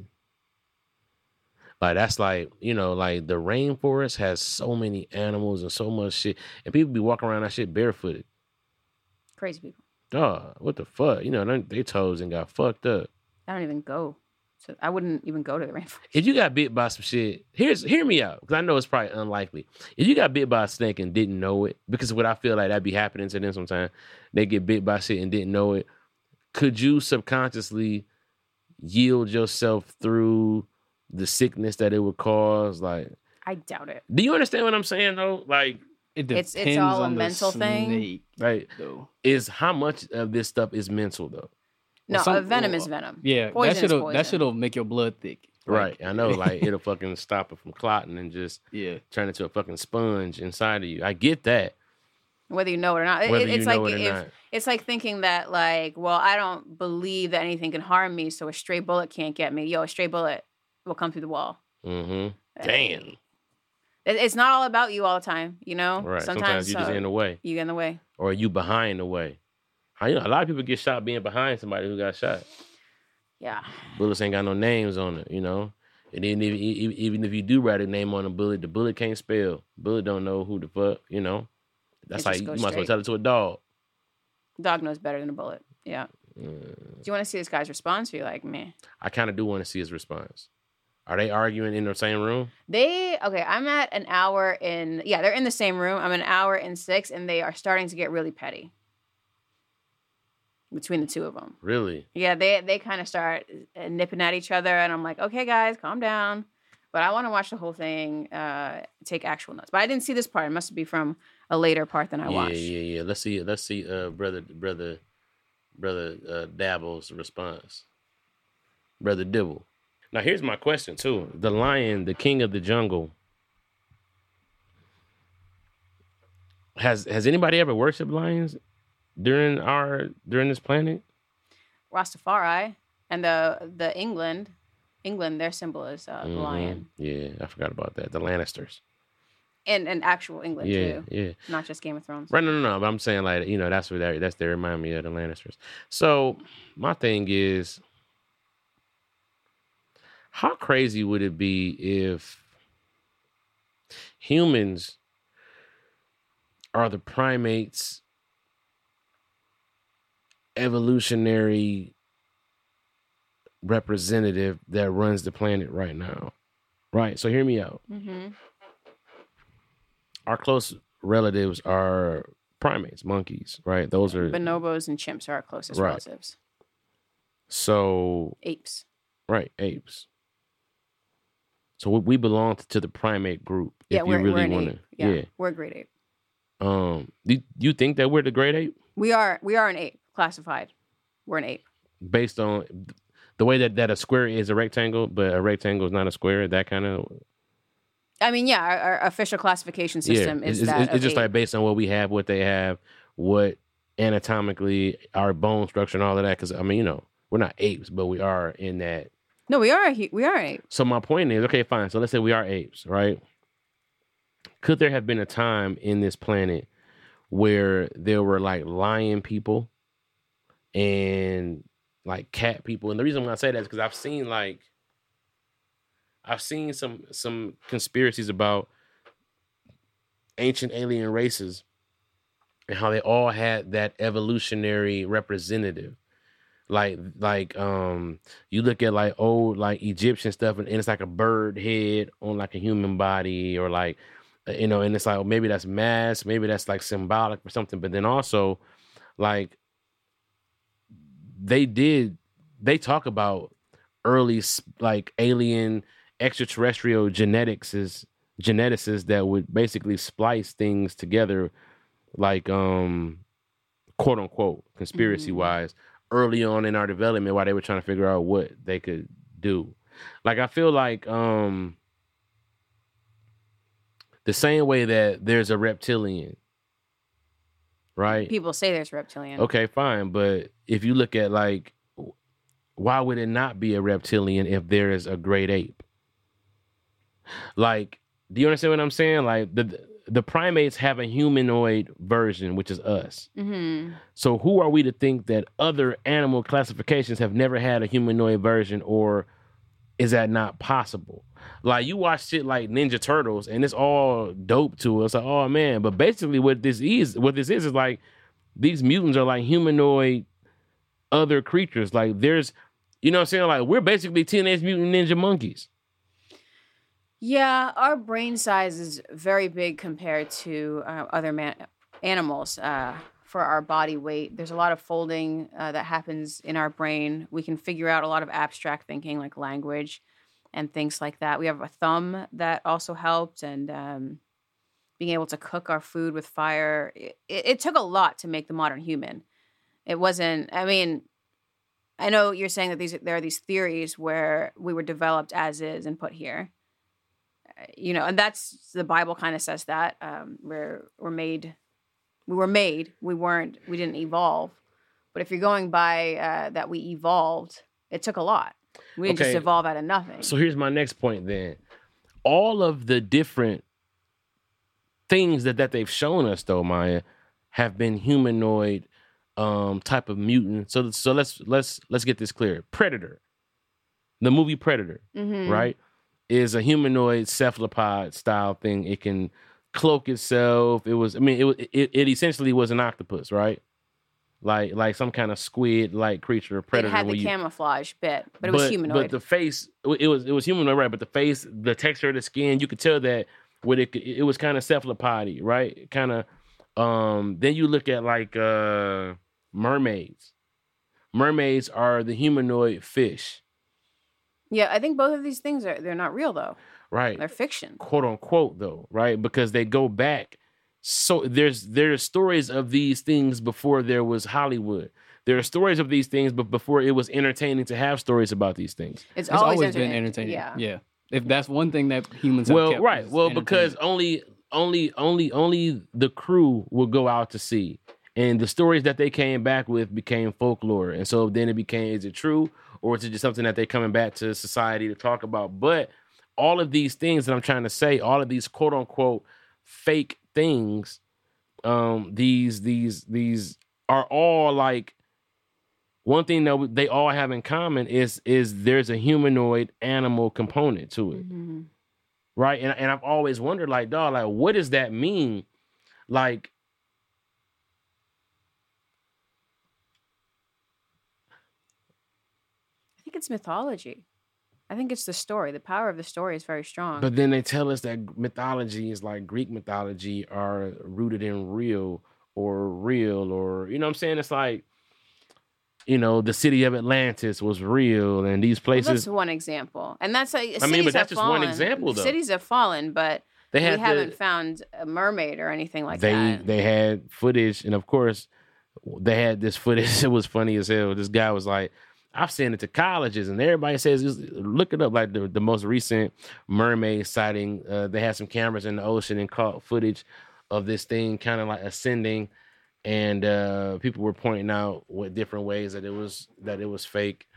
Like that's like, you know, like the rainforest has so many animals and so much shit, and people be walking around that shit barefooted. Crazy people. Dog, what the fuck? You know, they toes and got fucked up. I don't even go. So I wouldn't even go to the rainforest. If you got bit by some shit, hear me out, because I know it's probably unlikely. If you got bit by a snake and didn't know it, because what I feel like that be happening to them sometimes, they get bit by shit and didn't know it. Could you subconsciously yield yourself through the sickness that it would cause? Like, I doubt it. Do you understand what I'm saying though? Like, it's all a mental thing. Right? Is how much of this stuff is mental though? No, venom is venom. Yeah, that shit'll make your blood thick. Right, I know. Like it'll fucking stop it from clotting and just turn into a fucking sponge inside of you. I get that. Whether you know it or not, it's like thinking that like, well, I don't believe that anything can harm me, so a stray bullet can't get me. Yo, a stray bullet will come through the wall. Mm-hmm. Damn. It's not all about you all the time, you know. Right. Sometimes you're just in the way. You get in the way, or you behind the way. You know, a lot of people get shot being behind somebody who got shot. Yeah. Bullets ain't got no names on it, you know. And even if you do write a name on a bullet, the bullet can't spell. Bullet don't know who the fuck, you know. That's like you might as well tell it to a dog. Dog knows better than a bullet. Yeah. Do you want to see this guy's response? Or you're like, meh? I kind of do want to see his response. Are they arguing in the same room? I'm at an hour in. Yeah, they're in the same room. I'm an hour in 6, and they are starting to get really petty. Between the two of them. Really? Yeah, they kind of start nipping at each other, and I'm like, okay, guys, calm down. But I want to watch the whole thing, take actual notes. But I didn't see this part. It must be from a later part than I watched. Yeah. Let's see, brother Dabble's response. Brother Dibble. Now here's my question too: the lion, the king of the jungle. Has anybody ever worshipped lions during this planet? Rastafari and the England, their symbol is the lion. Yeah, I forgot about that. The Lannisters. And actual England too. Yeah. Not just Game of Thrones. Right, no. But I'm saying like, you know, that's they remind me of the Lannisters. So my thing is, how crazy would it be if humans are the primates evolutionary representative that runs the planet right now? Right? So hear me out. Mm-hmm. Our close relatives are primates, monkeys, right? Those are bonobos and chimps are our closest relatives. So apes. Right, apes. So we belong to the primate group. Yeah, we're an ape. Yeah, we're a great ape. Do you think that we're the great ape? We are an ape, classified. We're an ape. Based on the way that a square is a rectangle, but a rectangle is not a square, that kind of... I mean, yeah, our official classification system is that it's just ape. like based on what we have, what they have, what anatomically, our bone structure and all of that. Because, I mean, you know, we're not apes, but we are in that. No, we are an ape. So my point is, okay, fine. So let's say we are apes, right? Could there have been a time in this planet where there were like lion people and like cat people? And the reason why I say that is because I've I've seen some conspiracies about ancient alien races and how they all had that evolutionary representative. Like you look at like old like Egyptian stuff and it's like a bird head on like a human body, or like and it's like maybe that's mass, maybe that's like symbolic or something. But then also like they talk about early like alien extraterrestrial geneticists that would basically splice things together, like quote unquote conspiracy wise, early on in our development while they were trying to figure out what they could do. Like I feel like the same way that there's a reptilian, right? People say there's reptilian. Okay, fine, but if you look at like, why would it not be a reptilian if there is a great ape? Like, do you understand what I'm saying? Like the primates have a humanoid version, which is us. Mm-hmm. So who are we to think that other animal classifications have never had a humanoid version, or is that not possible? Like you watch shit like Ninja Turtles and it's all dope to us. Like, oh man. But basically what this is like these mutants are like humanoid other creatures. Like there's, you know what I'm saying? Like we're basically Teenage Mutant Ninja Monkeys. Yeah, our brain size is very big compared to other animals for our body weight. There's a lot of folding that happens in our brain. We can figure out a lot of abstract thinking like language and things like that. We have a thumb that also helped, and being able to cook our food with fire. It took a lot to make the modern human. It wasn't, I mean, I know you're saying that there are these theories where we were developed as is and put here. And that's the Bible kind of says that we didn't evolve. But if you're going by that we evolved, it took a lot. We didn't just evolve out of nothing. So here's my next point then. All of the different things that they've shown us though, Maya, have been humanoid type of mutant. So let's get this clear. Predator. The movie Predator, right? Is a humanoid cephalopod style thing. It can cloak itself. It essentially was an octopus, right? Like some kind of squid like creature, predator. It had the camouflage bit, but it was humanoid. But the face, it was humanoid, right? But the face, the texture of the skin, you could tell that it was kind of cephalopody, right? Kind of. Then you look at like mermaids. Mermaids are the humanoid fish. Yeah, I think both of these things they're not real though. Right. They're fiction. Quote unquote though, right? Because they go back. So there's stories of these things before there was Hollywood. There are stories of these things, but before it was entertaining to have stories about these things. It's always been entertaining. Yeah. If that's one thing that humans have kept, right. Well, because only the crew would go out to sea. And the stories that they came back with became folklore. And so then it became, is it true? Or is it just something that they're coming back to society to talk about? But all of these things that I'm trying to say, all of these quote unquote fake things, these are all like, one thing that they all have in common is there's a humanoid animal component to it. Mm-hmm. Right? And I've always wondered, like, dog, like, what does that mean? Like, I think it's mythology. I think it's the story. The power of the story is very strong. But then they tell us that mythology is like Greek mythology are rooted in real, or, you know what I'm saying? It's like, the city of Atlantis was real, and these places. Well, that's one example. And that's but that's just one example, though. Cities have fallen, but we haven't found a mermaid or anything like that. They had footage, and of course, they had this footage. It was funny as hell. This guy was like, I've sent it to colleges, and everybody says, look it up. Like the most recent mermaid sighting, they had some cameras in the ocean and caught footage of this thing kind of like ascending, and people were pointing out what different ways that it was fake.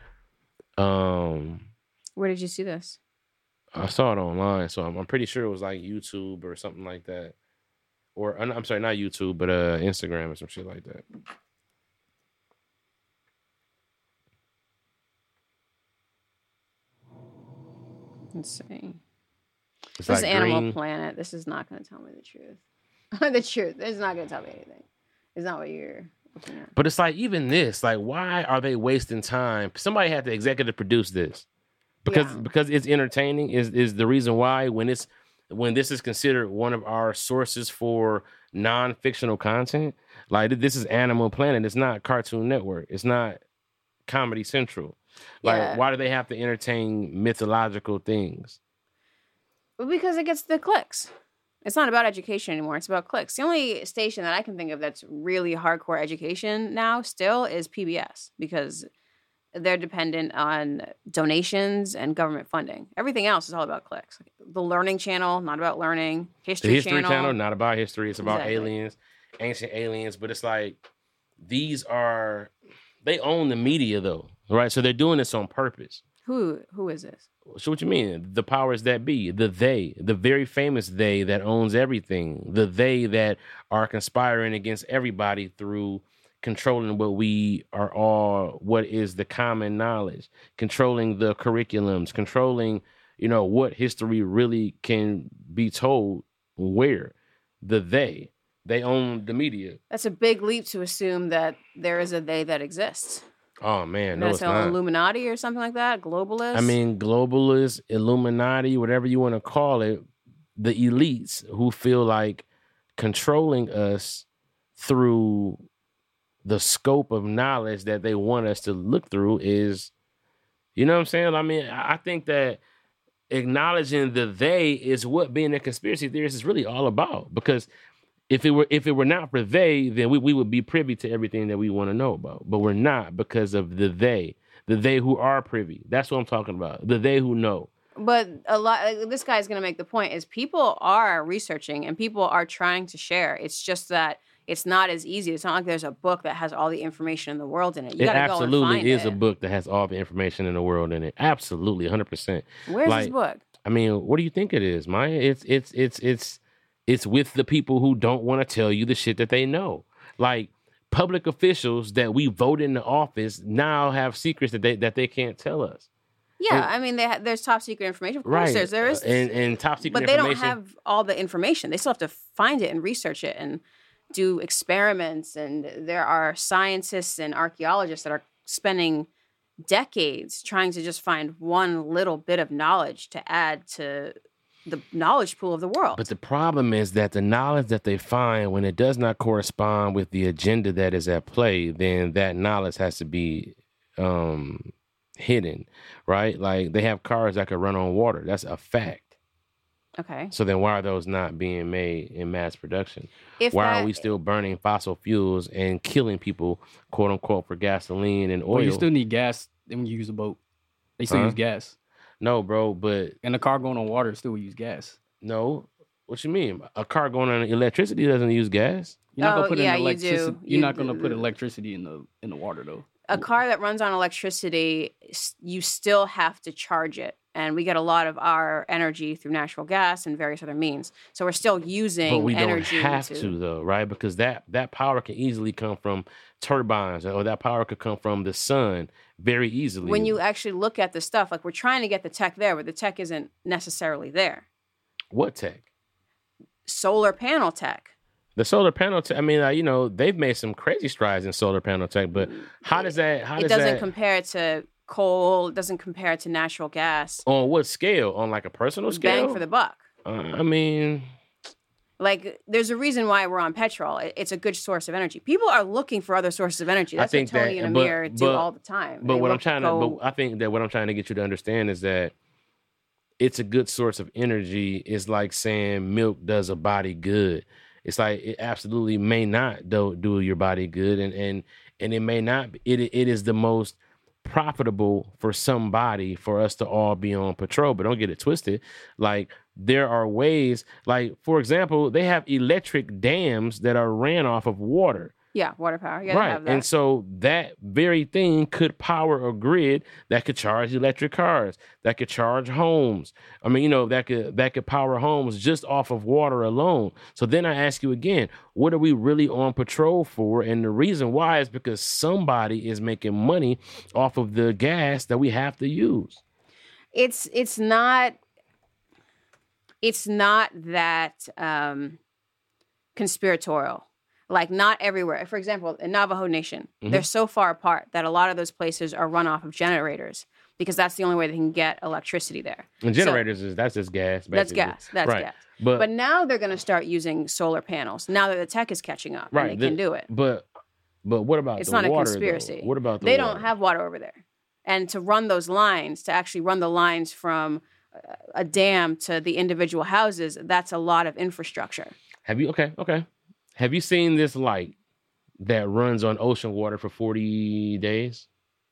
Where did you see this? I saw it online, so I'm pretty sure it was like YouTube or something like that, or I'm sorry, not YouTube, but Instagram or some shit like that. Let's see. It's This like Animal green. Planet. This is not going to tell me the truth. The truth. It's not going to tell me anything. It's not what you're looking at. But it's like even this, like why are they wasting time? Somebody had to executive produce this. Because it's entertaining is the reason why when this is considered one of our sources for non-fictional content. Like this is Animal Planet. It's not Cartoon Network. It's not Comedy Central. Like why do they have to entertain mythological things? Because it gets the clicks. It's not about education anymore. It's about clicks. The only station that I can think of that's really hardcore education now still is PBS because they're dependent on donations and government funding. Everything else is all about clicks. The Learning Channel, not about learning. The History Channel, not about history. It's about aliens, ancient aliens. But it's like they own the media though, right? So they're doing this on purpose. Who is this? So what you mean? The powers that be, the very famous they that owns everything, the they that are conspiring against everybody through controlling what is the common knowledge, controlling the curriculums, controlling, what history really can be told where. They own the media. That's a big leap to assume that there is a they that exists. Oh man, no, That's it's not. Illuminati or something like that. Globalists. I mean, globalists, Illuminati, whatever you want to call it, the elites who feel like controlling us through the scope of knowledge that they want us to look through is, you know what I'm saying? I mean, I think that acknowledging the they is what being a conspiracy theorist is really all about. Because if it were not for they, then we would be privy to everything that we want to know about. But we're not because of the they who are privy. That's what I'm talking about. The they who know. But this guy's going to make the point is people are researching and people are trying to share. It's just that it's not as easy. It's not like there's a book that has all the information in the world in it. You got to go and find it. It absolutely is a book that has all the information in the world in it. Absolutely, 100%. Where's this book? I mean, what do you think it is, Maya? It's with the people who don't want to tell you the shit that they know. Like public officials that we vote into office now have secrets that they can't tell us. Yeah, I mean, there's top secret information. Of course, right. there is. And top secret but information. But they don't have all the information. They still have to find it and research it and do experiments. And there are scientists and archaeologists that are spending decades trying to just find one little bit of knowledge to add to the knowledge pool of the world. But the problem is that the knowledge that they find, when it does not correspond with the agenda that is at play, then that knowledge has to be hidden, right? Like they have cars that could run on water. That's a fact. Okay. So then why are those not being made in mass production? Why are we still burning fossil fuels and killing people, quote unquote, for gasoline and oil? Well, you still need gas when you use a boat. They still use gas. No, bro, but... And a car going on water still use gas. No. What you mean? A car going on electricity doesn't use gas? You're not gonna put electricity. You're not gonna put electricity in the water though. A car that runs on electricity, you still have to charge it. And we get a lot of our energy through natural gas and various other means. So we're still using energy. But we don't have to though, right? Because that power can easily come from turbines, or that power could come from the sun very easily. When you actually look at the stuff, like we're trying to get the tech there, but the tech isn't necessarily there. What tech? Solar panel tech. The solar panel tech, I mean, they've made some crazy strides in solar panel tech, but how does that... It doesn't compare to coal, it doesn't compare to natural gas. On what scale? On like a personal scale? Bang for the buck. I mean... Like, there's a reason why we're on petrol. It's a good source of energy. People are looking for other sources of energy. That's what Tony and Amir do all the time. But I think that what I'm trying to get you to understand is that it's a good source of energy. It's like saying milk does a body good. It's like it absolutely may not do your body good, and it may not. It is the most profitable for somebody for us to all be on patrol. But don't get it twisted. Like there are ways. Like for example, they have electric dams that are ran off of water. Yeah, water power. You gotta have that. And so that very thing could power a grid that could charge electric cars, that could charge homes. I mean, that could power homes just off of water alone. So then I ask you again, what are we really on patrol for? And the reason why is because somebody is making money off of the gas that we have to use. It's not that conspiratorial. Like, not everywhere. For example, in Navajo Nation, they're so far apart that a lot of those places are run off of generators because that's the only way they can get electricity there. And generators that's just gas, basically. That's gas. But now they're going to start using solar panels. Now that the tech is catching up and they can do it. But what about it's the water? It's not a conspiracy. Though? What about the They water? don't have water over there. And to run those lines, to actually run the lines from a dam to the individual houses, that's a lot of infrastructure. Have you Have you seen this light that runs on ocean water for 40 days?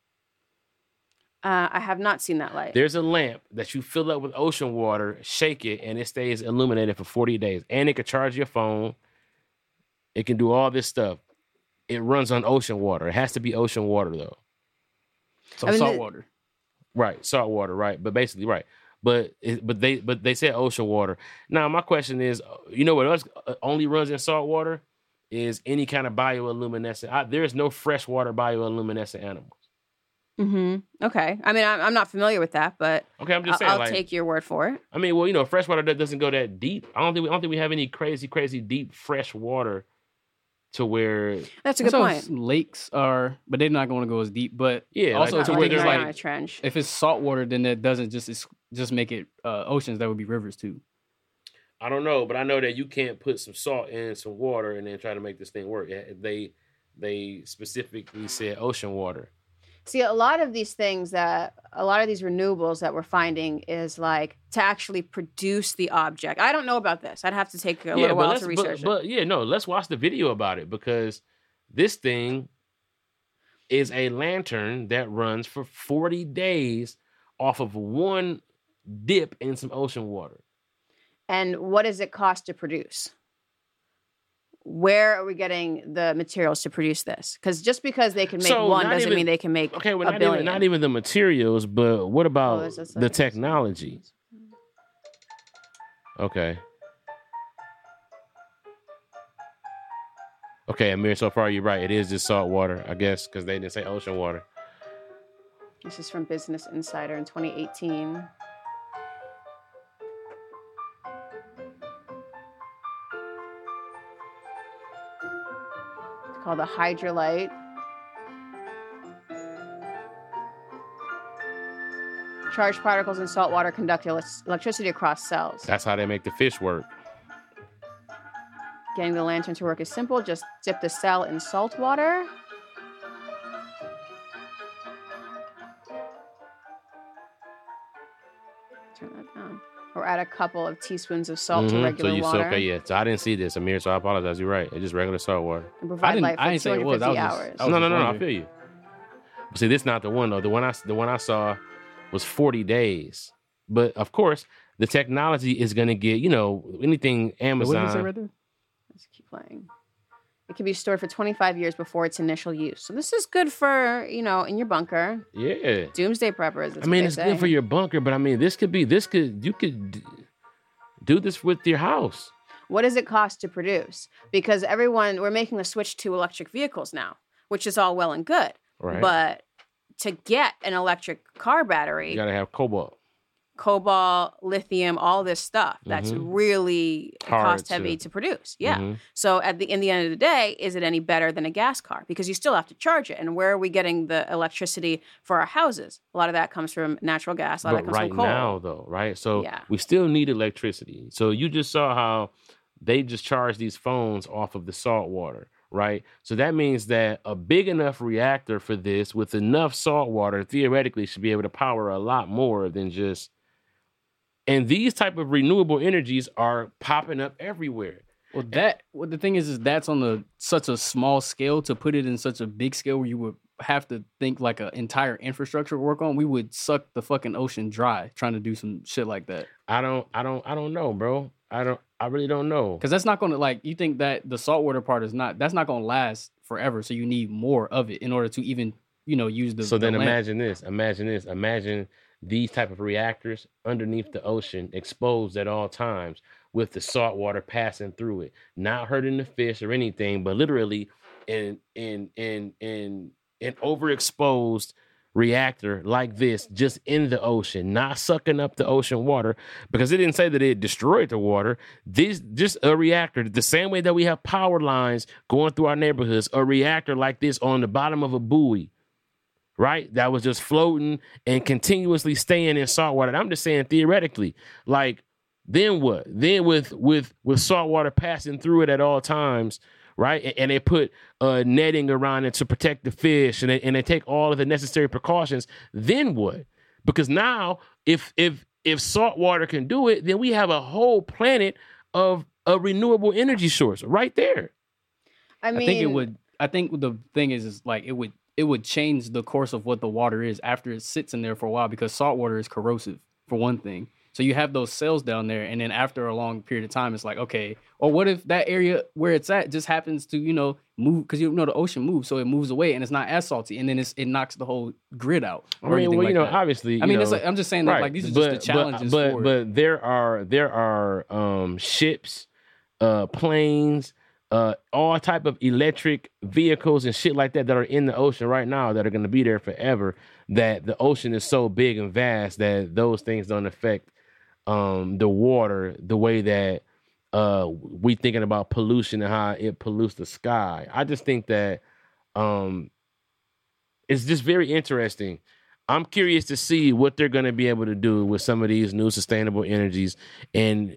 I have not seen that light. There's a lamp that you fill up with ocean water, shake it, and it stays illuminated for 40 days. And it can charge your phone. It can do all this stuff. It runs on ocean water. It has to be ocean water, though. So salt water. Right, salt water, right. But basically, right. But they said ocean water. Now, my question is, you know what else only runs in salt water? Is any kind of bioluminescent. There's no freshwater bioluminescent animals. Okay. I mean, I'm not familiar with that, but okay, I'm just saying. I'll take your word for it. I mean, well, you know, freshwater that doesn't go that deep. I don't think we have any crazy deep fresh water to where. That's a good point. Lakes are, but they're not going to go as deep. But yeah, also like, to where there's like a trench. If it's salt water, then that doesn't just make it oceans. That would be rivers too. I don't know, but I know that you can't put some salt in some water and then try to make this thing work. They specifically said ocean water. See, a lot of these renewables that we're finding is like to actually produce the object. I don't know about this. I'd have to take a little while to research it. But yeah, no, let's watch the video about it because this thing is a lantern that runs for 40 days off of one dip in some ocean water. And what does it cost to produce? Where are we getting the materials to produce this? Because just because they can make one doesn't mean they can make a billion. Not even the materials, but what about the technology? Okay. Okay, Amir, so far you're right. It is just salt water, I guess, because they didn't say ocean water. This is from Business Insider in 2018. Called the Hydrolite. Charged particles in salt water conduct electricity across cells. That's how they make the fish work. Getting the lantern to work is simple. Just dip the cell in salt water. Turn that down. Or add a couple of teaspoons of salt to regular water. Okay, yeah. So I didn't see this, Amir, so I apologize. You're right. It's just regular salt water. And provide light for 250 hours. No, I feel you. But see, this is not the one, though. The one I saw was 40 days. But, of course, the technology is going to get, anything Amazon. What did you say right there? Let's keep playing. It can be stored for 25 years before its initial use. So this is good for, in your bunker. Yeah. Doomsday preppers. It's good for your bunker, but you could do this with your house. What does it cost to produce? Because we're making the switch to electric vehicles now, which is all well and good. Right. But to get an electric car battery, you got to have cobalt, lithium, all this stuff that's really cost heavy to produce. Yeah. So in the end of the day, is it any better than a gas car? Because you still have to charge it. And where are we getting the electricity for our houses? A lot of that comes from natural gas. A lot of that comes from coal. Right now, though, right? So we still need electricity. So you just saw how they just charge these phones off of the salt water, right? So that means that a big enough reactor for this with enough salt water theoretically should be able to power a lot more than just. And these type of renewable energies are popping up everywhere. Well, the thing is that's on such a small scale. To put it in such a big scale where you would have to think like an entire infrastructure work on, we would suck the fucking ocean dry trying to do some shit like that. I don't know, bro. I really don't know. Because that's not going to you think that the saltwater part that's not going to last forever. So you need more of it in order to even, use the. So then imagine lamp. this. Imagine these type of reactors underneath the ocean, exposed at all times, with the salt water passing through it, not hurting the fish or anything, but literally in overexposed reactor like this just in the ocean, not sucking up the ocean water, because it didn't say that it destroyed the water. This just a reactor, the same way that we have power lines going through our neighborhoods, a reactor like this on the bottom of a buoy, right? That was just floating and continuously staying in salt water. And I'm just saying theoretically, like, then what? Then with salt water passing through it at all times, right? And they put netting around it to protect the fish, and they take all of the necessary precautions. Then what? Because now, if salt water can do it, then we have a whole planet of a renewable energy source right there. I mean, I think it would. I think the thing is like it would change the course of what the water is after it sits in there for a while, because salt water is corrosive for one thing. So you have those cells down there, and then after a long period of time, it's like, okay, or what if that area where it's at just happens to, move, because the ocean moves, so it moves away and it's not as salty, and then it knocks the whole grid out. I mean, well, obviously, I'm just saying that right, like these are just the challenges. But there are ships, planes, all type of electric vehicles and shit like that are in the ocean right now that are going to be there forever. That the ocean is so big and vast that those things don't affect the water the way that we thinking about pollution and how it pollutes the sky. I just think that it's just very interesting. I'm curious to see what they're going to be able to do with some of these new sustainable energies and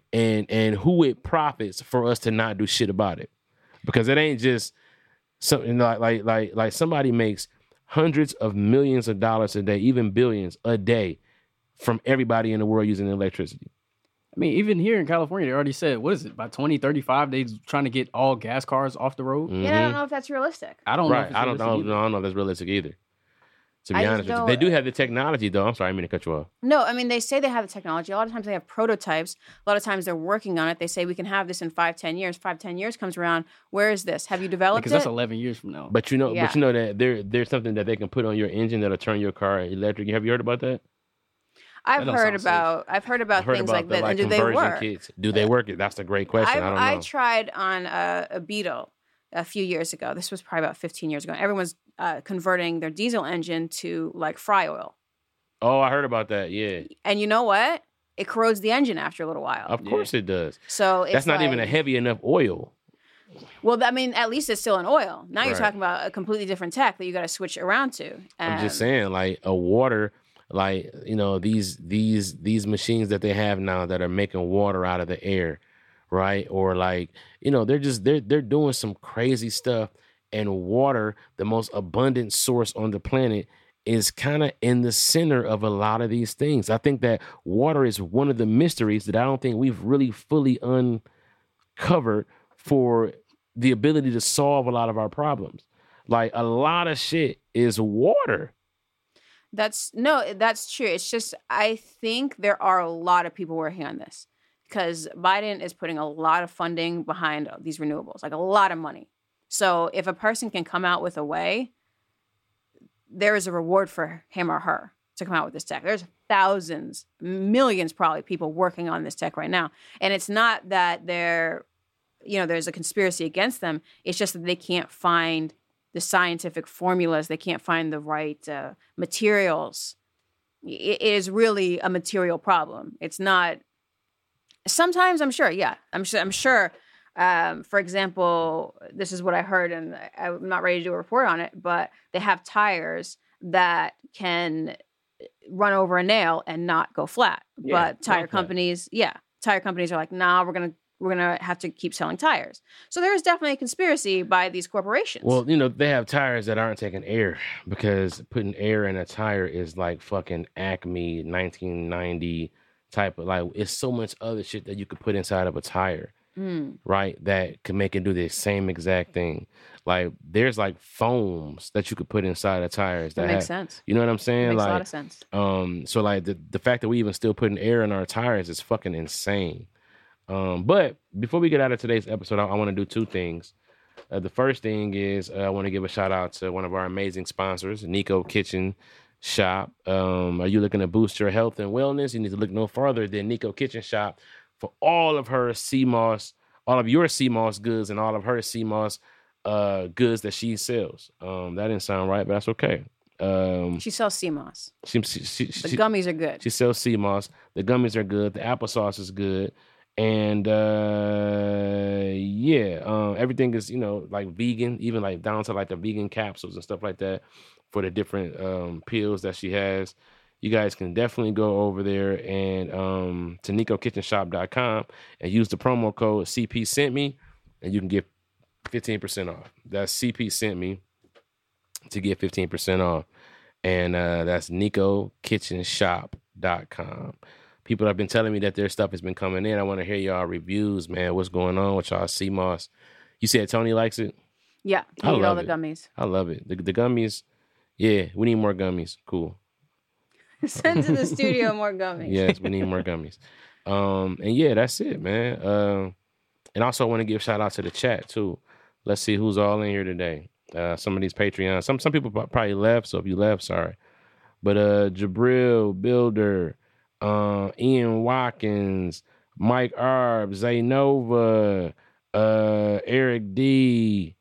who it profits for us to not do shit about it. Because it ain't just something like somebody makes hundreds of millions of dollars a day, even billions a day, from everybody in the world using electricity. I mean, even here in California, they already said, what is it, by 2035, they're trying to get all gas cars off the road? Yeah, I don't know if that's realistic. I don't know if it's I don't know if that's realistic either. To be honest with you. They do have the technology, though. I'm sorry, I didn't mean to cut you off. No, I mean, they say they have the technology. A lot of times they have prototypes. A lot of times they're working on it. They say we can have this in 5-10 years. 5-10 years comes around. Where is this? Have you developed it? Because that's 11 years from now. But you know that there's something that they can put on your engine that'll turn your car electric. Have you heard about that? I've heard about things like that. And do they work? Kits. Do they work? That's a great question. I don't know. I tried on a Beetle a few years ago. This was probably about 15 years ago. Everyone's converting their diesel engine to like fry oil. Oh, I heard about that. Yeah. And you know what? It corrodes the engine after a little while. Of course it does. So that's not even a heavy enough oil. Well, I mean, at least it's still an oil. Now you're talking about a completely different tech that you got to switch around to. I'm just saying, like a water, like these machines that they have now that are making water out of the air, right? Or like they're doing some crazy stuff. And water, the most abundant source on the planet, is kind of in the center of a lot of these things. I think that water is one of the mysteries that I don't think we've really fully uncovered for the ability to solve a lot of our problems. Like a lot of shit is water. That's true. It's just, I think there are a lot of people working on this because Biden is putting a lot of funding behind these renewables, like a lot of money. So if a person can come out with a way, there is a reward for him or her to come out with this tech. There's thousands, millions probably people working on this tech right now. And it's not that there's a conspiracy against them. It's just that they can't find the scientific formulas. They can't find the right materials. It is really a material problem. It's not. Sometimes I'm sure. For example, this is what I heard, and I'm not ready to do a report on it, but they have tires that can run over a nail and not go flat. Yeah, but tire companies are like, nah, we're gonna have to keep selling tires. So there is definitely a conspiracy by these corporations. Well, they have tires that aren't taking air, because putting air in a tire is like fucking Acme 1990 type of, like, it's so much other shit that you could put inside of a tire. Right, that could make it do the same exact thing. Like there's like foams that you could put inside of tires that makes sense. You know what I'm saying? Makes like, a lot of sense. So like the fact that we even still putting air in our tires is fucking insane. But before we get out of today's episode, I want to do two things. The first thing is I want to give a shout out to one of our amazing sponsors, Nico Kitchen Shop. Are you looking to boost your health and wellness? You need to look no farther than Nico Kitchen Shop for all of your sea moss goods and all of her sea moss goods that she sells. That didn't sound right, but that's okay. She sells sea moss. She, The gummies are good. She sells sea moss. The gummies are good. The applesauce is good. And everything is, like vegan, even like down to like the vegan capsules and stuff like that for the different pills that she has. You guys can definitely go over there and to NicoKitchenShop.com and use the promo code CP Sent Me, and you can get 15% off. That's CP Sent Me to get 15% off. And that's NicoKitchenShop.com. People have been telling me that their stuff has been coming in. I want to hear y'all reviews, man. What's going on with y'all sea moss? You said Tony likes it? Yeah, he ate all the gummies. I love it. The gummies, yeah, we need more gummies. Cool. Send to the studio more gummies. Yes, we need more gummies. And yeah, that's it, man. And also I want to give shout out to the chat too. Let's see who's all in here today. Some of these Patreons. Some people probably left, so if you left, sorry. But Jabril, Builder, Ian Watkins, Mike Arb, Zaynova, Eric D,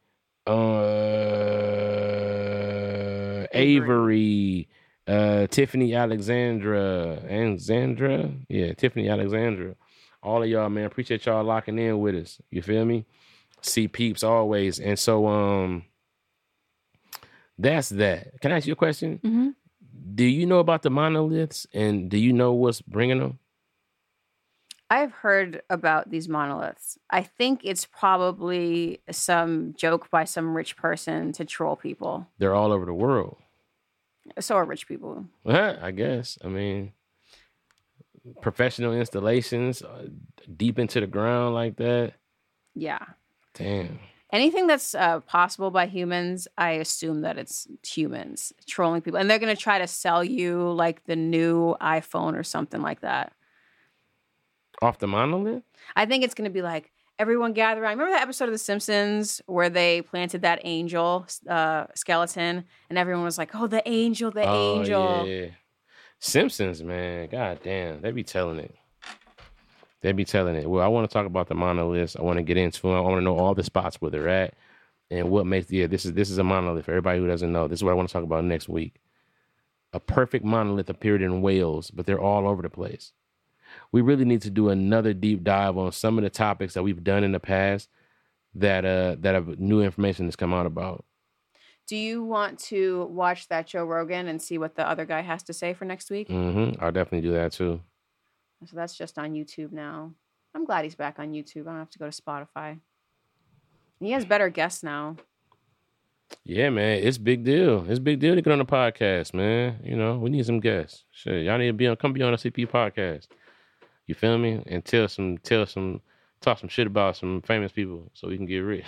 Avery, Tiffany Alexandra. Tiffany Alexandra. All of y'all, man, appreciate y'all locking in with us. You feel me? See peeps always. And so that's that. Can I ask you a question? Mm-hmm. Do you know about the monoliths, and do you know what's bringing them? I've heard about these monoliths. I think it's probably some joke by some rich person to troll people. They're all over the world. So are rich people. I guess. I mean, professional installations deep into the ground like that. Yeah. Damn. Anything that's possible by humans, I assume that it's humans trolling people. And they're going to try to sell you like the new iPhone or something like that. Off the monolith? I think it's going to be like, everyone gather around. Remember that episode of The Simpsons where they planted that angel skeleton and everyone was like, oh, the angel. Yeah. Simpsons, man. God damn. They be telling it. Well, I want to talk about the monoliths. I want to get into them. I want to know all the spots where they're at and what makes this is a monolith for everybody who doesn't know. This is what I want to talk about next week. A perfect monolith appeared in Wales, but they're all over the place. We really need to do another deep dive on some of the topics that we've done in the past that have new information that's come out about. Do you want to watch that Joe Rogan and see what the other guy has to say for next week? Mm-hmm. I'll definitely do that too. So that's just on YouTube now. I'm glad he's back on YouTube. I don't have to go to Spotify. He has better guests now. Yeah, man. It's big deal. It's big deal to get on the podcast, man. We need some guests. Shit, y'all need to come be on a CP podcast. You feel me? And talk some shit about some famous people so we can get rich.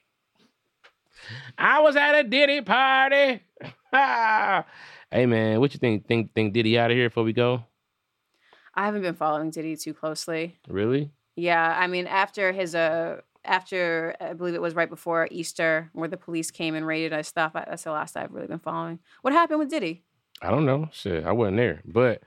I was at a Diddy party. Hey, man, what you think? Think Diddy out of here before we go? I haven't been following Diddy too closely. Really? Yeah, I mean, after I believe it was right before Easter, where the police came and raided his stuff. That's the last I've really been following. What happened with Diddy? I don't know. Shit, I wasn't there, but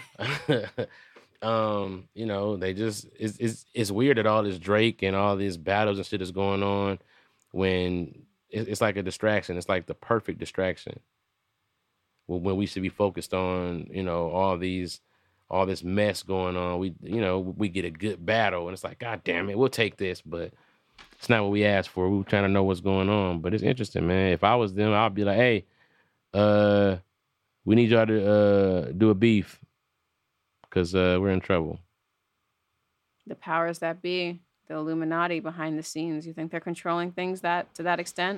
they just it's weird that all this Drake and all these battles and shit is going on when it's like a distraction. It's like the perfect distraction when we should be focused on all this mess going on. We get a good battle and it's like, God damn it, we'll take this, but it's not what we asked for. We were trying to know what's going on, but it's interesting, man. If I was them, I'd be like, hey, we need y'all to do a beef because we're in trouble. The powers that be, the Illuminati behind the scenes. You think they're controlling things to that extent?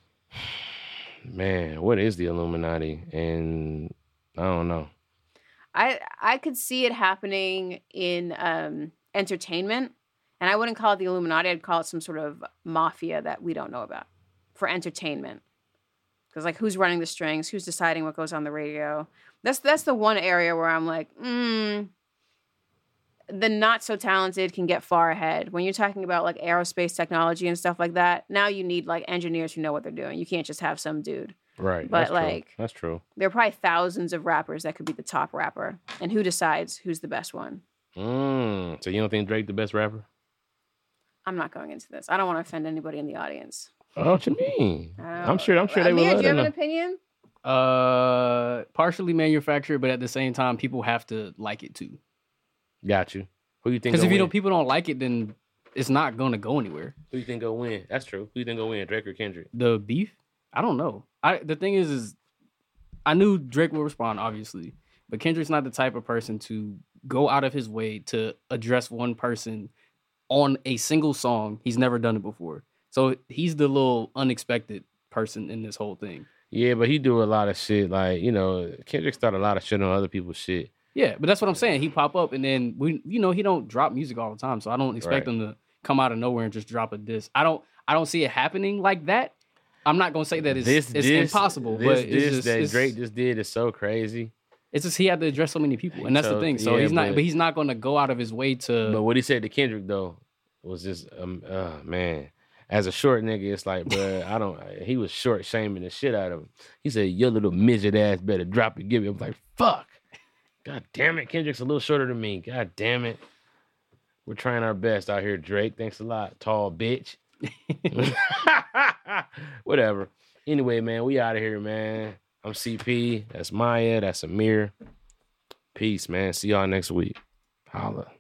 Man, what is the Illuminati? And I don't know. I could see it happening in entertainment, and I wouldn't call it the Illuminati. I'd call it some sort of mafia that we don't know about for entertainment. Because like, who's running the strings? Who's deciding what goes on the radio? That's the one area where I'm like, the not so talented can get far ahead. When you're talking about like aerospace technology and stuff like that, now you need like engineers who know what they're doing. You can't just have some dude. Right. But that's true. There are probably thousands of rappers that could be the top rapper. And who decides who's the best one? So you don't think Drake the best rapper? I'm not going into this. I don't want to offend anybody in the audience. Oh, what you mean? I'm sure they would Amir, love do you to have an know. opinion? Partially manufactured, but at the same time, people have to like it too. Got you. Who you think? Because if win? people don't like it, then it's not gonna go anywhere. Who you think will win? That's true. Who you think will win, Drake or Kendrick? The beef? I don't know. The thing is I knew Drake would respond, obviously, but Kendrick's not the type of person to go out of his way to address one person on a single song. He's never done it before. So he's the little unexpected person in this whole thing. Yeah, but he do a lot of shit. Like, Kendrick started a lot of shit on other people's shit. Yeah, but that's what I'm saying. He pop up and then he don't drop music all the time. So I don't expect him to come out of nowhere and just drop a diss. I don't see it happening like that. I'm not gonna say that it's impossible, but Drake just did is so crazy. It's just he had to address so many people, and that's the thing. So he's not gonna go out of his way to. But what he said to Kendrick though was just, man. As a short nigga, it's like, bro, he was short shaming the shit out of him. He said, your little midget ass better drop it, give it. I'm like, fuck. God damn it. Kendrick's a little shorter than me. God damn it. We're trying our best out here, Drake. Thanks a lot, tall bitch. Whatever. Anyway, man, we out of here, man. I'm CP. That's Maya. That's Amir. Peace, man. See y'all next week. Holla.